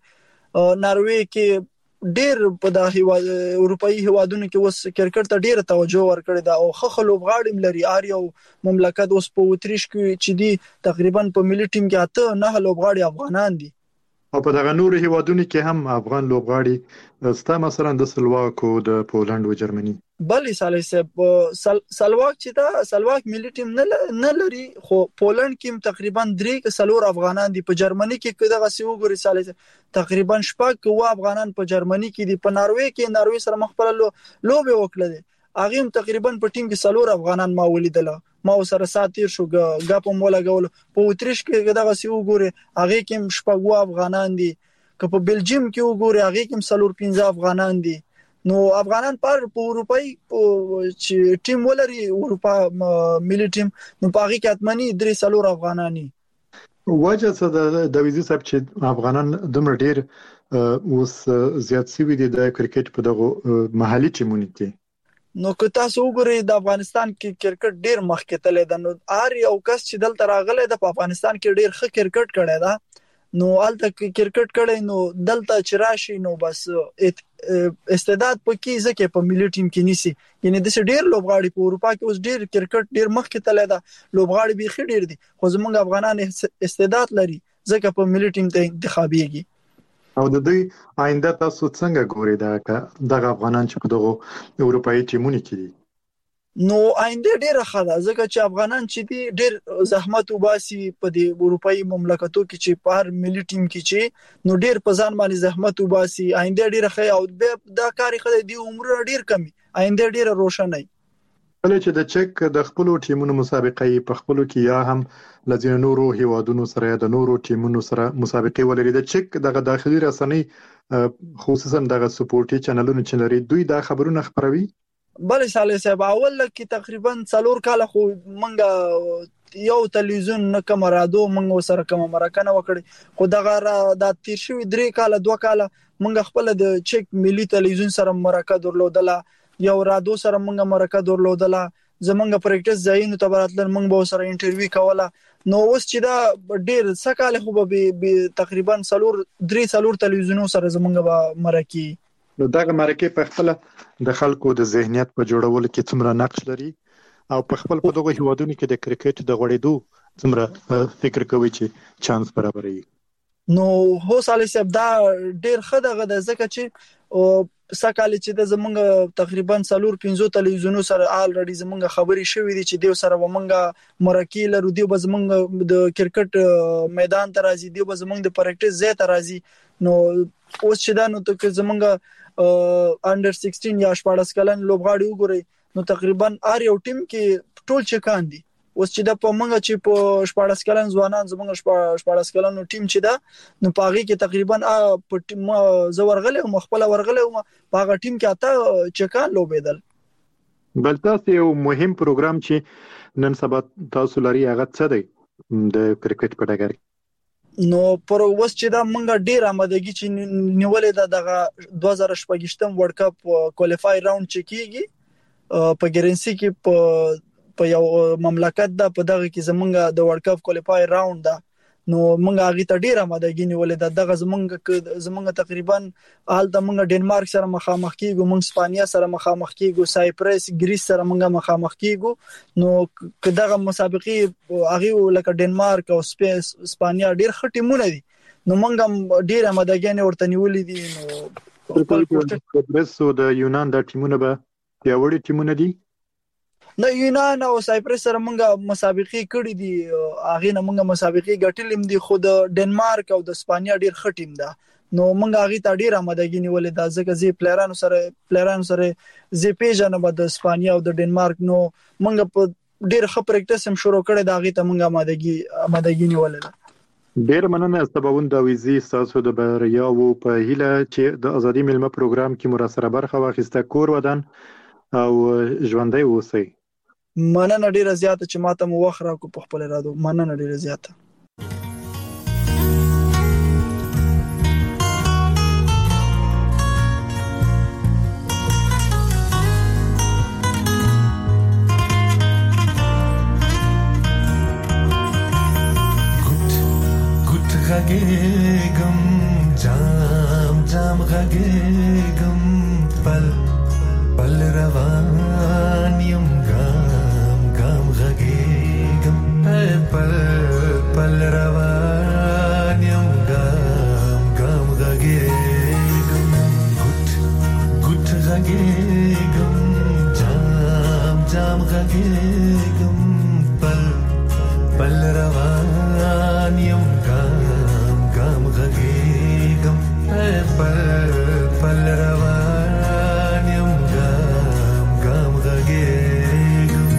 ناروې کې ډیر په د هیواد اروپאי هیوادونو کې اوس کرکټ ته ډیره توجه ورکړي دا او خخ لوبغاړي لري اریو مملکت اوس په اتریش کې چې دی تقریبا په ملي ټیم کې اته نه لوبغاړي افغانان دي او په دغه نور هیوادونو کې هم افغان لوبغاړي ستا مثلا د سلواک او د پولند او جرمني بلې سالي سب سلواک چې دا سلواک ملي ټیم نه نه لري خو پولند کې تقریبا درې سلور افغانان دي په جرمني کې دغه سی وګوري سالي تقریبا شپږ و افغانان په جرمني کې دي په ناروې کې ناروې سره مخبل لوبه وکړه دي هغه هم تقریبا په ټیم کې سلور افغانان ما ولیدل ما سره ساتیر شو غاپ مولا غول په اتریش کې دغه سی وګوري هغه کې شپږ و افغانان دي که په بلجیم کې وګوري هغه کې سلور پنځه افغانان دي نو افغانان پر په اروپאי چې ټیم ولري اروپا ملي ټیم نو په هغه کې اتمنی درې سلور افغانانی وجه څه د ویزي صاحب چې افغانان دومره ډیر اوس زیات سوي دي د کرکټ په دغه محلي ټیمونو کې نو که تاسو وګورئ د افغانستان کې کرکټ ډیر مخکې تللی دی نو هر یو کس چې دلته راغلی د افغانستان کې ډیر ښه کرکټ کړی دا نو الته کرکټ کړي نو دلته چې راشي نو بس استعداد پکې ځکه په ملي ټیم کې نيسي یعنی د ډېر لوبغاړي په اروپا کې اوس ډېر کرکټ ډېر مخکې تللی دا لوبغاړي به خې ډېر دي خو زمونږ افغانان استعداد لري ځکه په ملي ټیم ته انتخابيږي او د دوی آینده تاسو څنګه ګورئ دا دغه افغانان چې په دغه اروپאי ټیمونو کې دي نو آینده ډیره ښه ده ځکه چې افغانان چې دي ډیر زحمت وباسي په دې اروپאי مملکتو کې چې په هر ملي ټیم کې چې نو ډیر په ځان باندې زحمت وباسي آینده ډیره ښه او دا کاری خدای دی عمر ډیر کمی آینده ډیره روښانه کله چې د چک د خپل ټیمونو مسابقې په خپل کې یا هم لږ نورو هیوادونو سره د نورو ټیمونو سره مسابقې ولري د چک دغه داخلي رسنۍ خصوصا دغه سپورټي چینلونو چې لري دوی دا خبرونه خبروي بلې سالي صاحب اول کې تقریبا څلور کال خو منګه یو تلویزیون نه کمرادو منګه سره کوم مرکه وکړي خو دغه د تیر شوی درې کال دوه کال منګه خپل د چک ملي تلویزیون سره مرکه درلودله یو رادو سره منګه مرکه درلودله زمونږ پریکټیس ځایونو ته براتل منګه به سره انټرویو کوله نو اوس چې دا ډیر سکاله خو به تقریبا سلور درې سلور تلویزیونو سره زمونږ به مرکه نو دغه مرکه په خپل د خلکو د ذهنیت په جوړولو کې څومره نقش لري او په خپل په دغه هیوادونو کې د کرکټ د غوړېدو څومره فکر کوي چې چانس برابري نو هو سالي صاحب دا ډیر ښه دغه د ځکه چې سکاله چې د زمونږ تقریبا سلور پنځو تلویزیونو سره الریډي زمونږ خبري شوې دي چې دیو سره ومنګه مرکه لرو دیو به زمونږ د کرکټ میدان ته راځي دیو به زمونږ د پریکټیس ځای ته راځي نو اوس چې دا نو ته زمونږ انډر سیکسټین یا شپږ کلن لوبغاړي وګورئ نو تقریبا هر یو ټیم کې ټول چکان دي اوس چې د پمنګ چې په شپږ کلن ځوانان زمونږ شپږ کلن ټیم چې دا نو پاغي کې تقریبا په ټیم زورغله او مخبل ورغله او پاغه ټیم کې اته چکان لوبېدل بل تاسو یو مهم پروګرام چې نن سبا تاسو لري هغه څه دی د کرکټ په ډګر نو پر اوس چې دا مونږ ډیر آمادګي چې نیولې ده دغه دوه زره شپږم ورلد کپ کوالیفای راوند چې کیږي په ګرنسي کې په په یو مملکت ده په دغه کې زمونږ د ورلد کپ کوالیفای راوند ده نو موږ هغه ته ډیره مدګی نیولې ده دغه زمونږ زمونږ تقریبا حال د موږ ډنمارک سره مخامخ کیږو موږ اسپانیا سره مخامخ کیږو سایپرس ګریس سره موږ مخامخ کیږو نو کداغه مسابقې هغه لکه ډنمارک او سپیس اسپانیا ډیر خټیمونه دي نو موږ ډیره مدګی نه ورته نیولې دي نو په پرسو د یونان د ټیمونه به پیاوړي ټیمونه دي نو یونان او سایپرس سره موږ مسابقې کړې دي هغه نه موږ مسابقې ګټلې دي خو د ډنمارک او د اسپانیا ډیر ښه ټیم ده نو موږ هغه ته ډیر آمادګي نیولې ده ځکه چې پلیرانو سره پلیرانو سره زی پیژنه به د اسپانیا او د ډنمارک نو موږ په ډیر ښه پریکټس هم شروع کړی دا هغه ته موږ آمادګي آمادګي نیولې ده ډیر مننه سببون د ویزي ساسو د بریا او په هیله چې د ازادي ملما پروګرام کې مراسره برخه واخیسته کور ودان او ژوندۍ اوسئ مننه ډیره زیاته چې ماته مو وخت راکو په خپل رادو مننه ډیره زیاته غږېږم جام جام غږېږم پل پل روان یم ګام ګام غږېږم پل پل روان یم ګام ګام غږېږم ګوت ګوت غږېږم جام جام غږېږم پل پل روان یم غږېږم پل پل روان یم ګام ګام غږېږم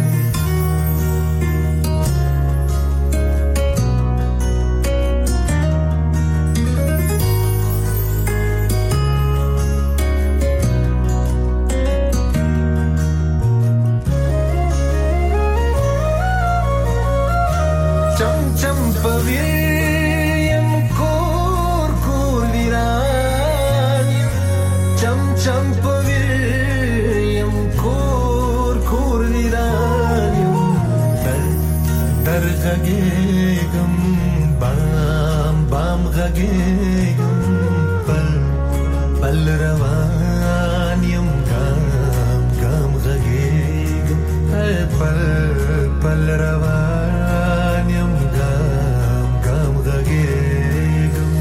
چم چم پوي غږېږم بام بام غږېږم پل پل روان یم ګام ګام غږېږم پل پل روان یم ګام ګام غږېږم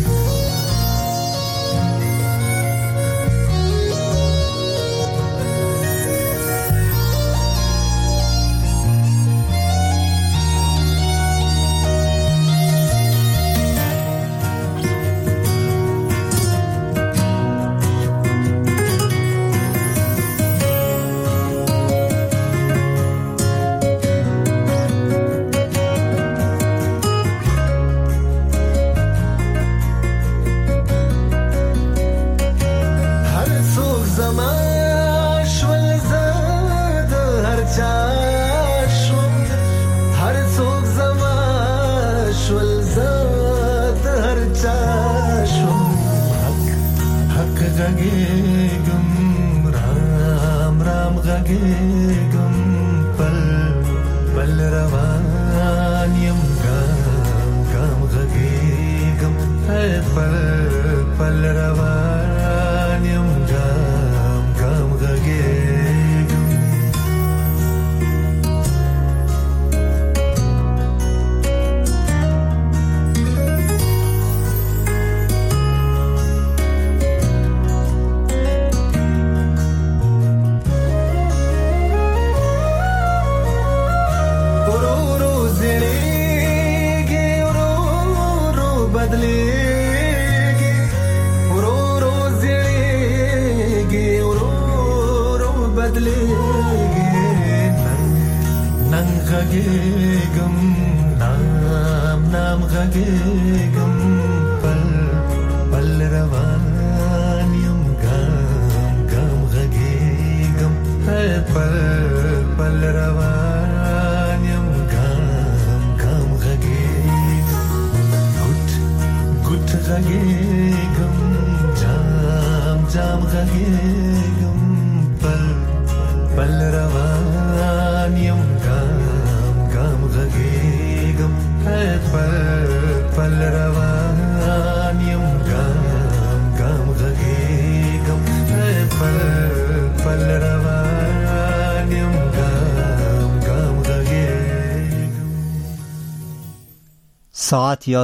غږېږم رام رام غږېږم پل پل روان یم ګام ګام غږېږم پل پل روان یم ګام ګام غږېږم غږېږم نام نام غږېږم پل پل روان یم ګام ګام غږېږم پل پل روان یم ګام ګام غږېږم ګوت ګوت غږېږم جام جام غږېږم پل پل روان یم ګام ګام غږېږم پل ساعت یا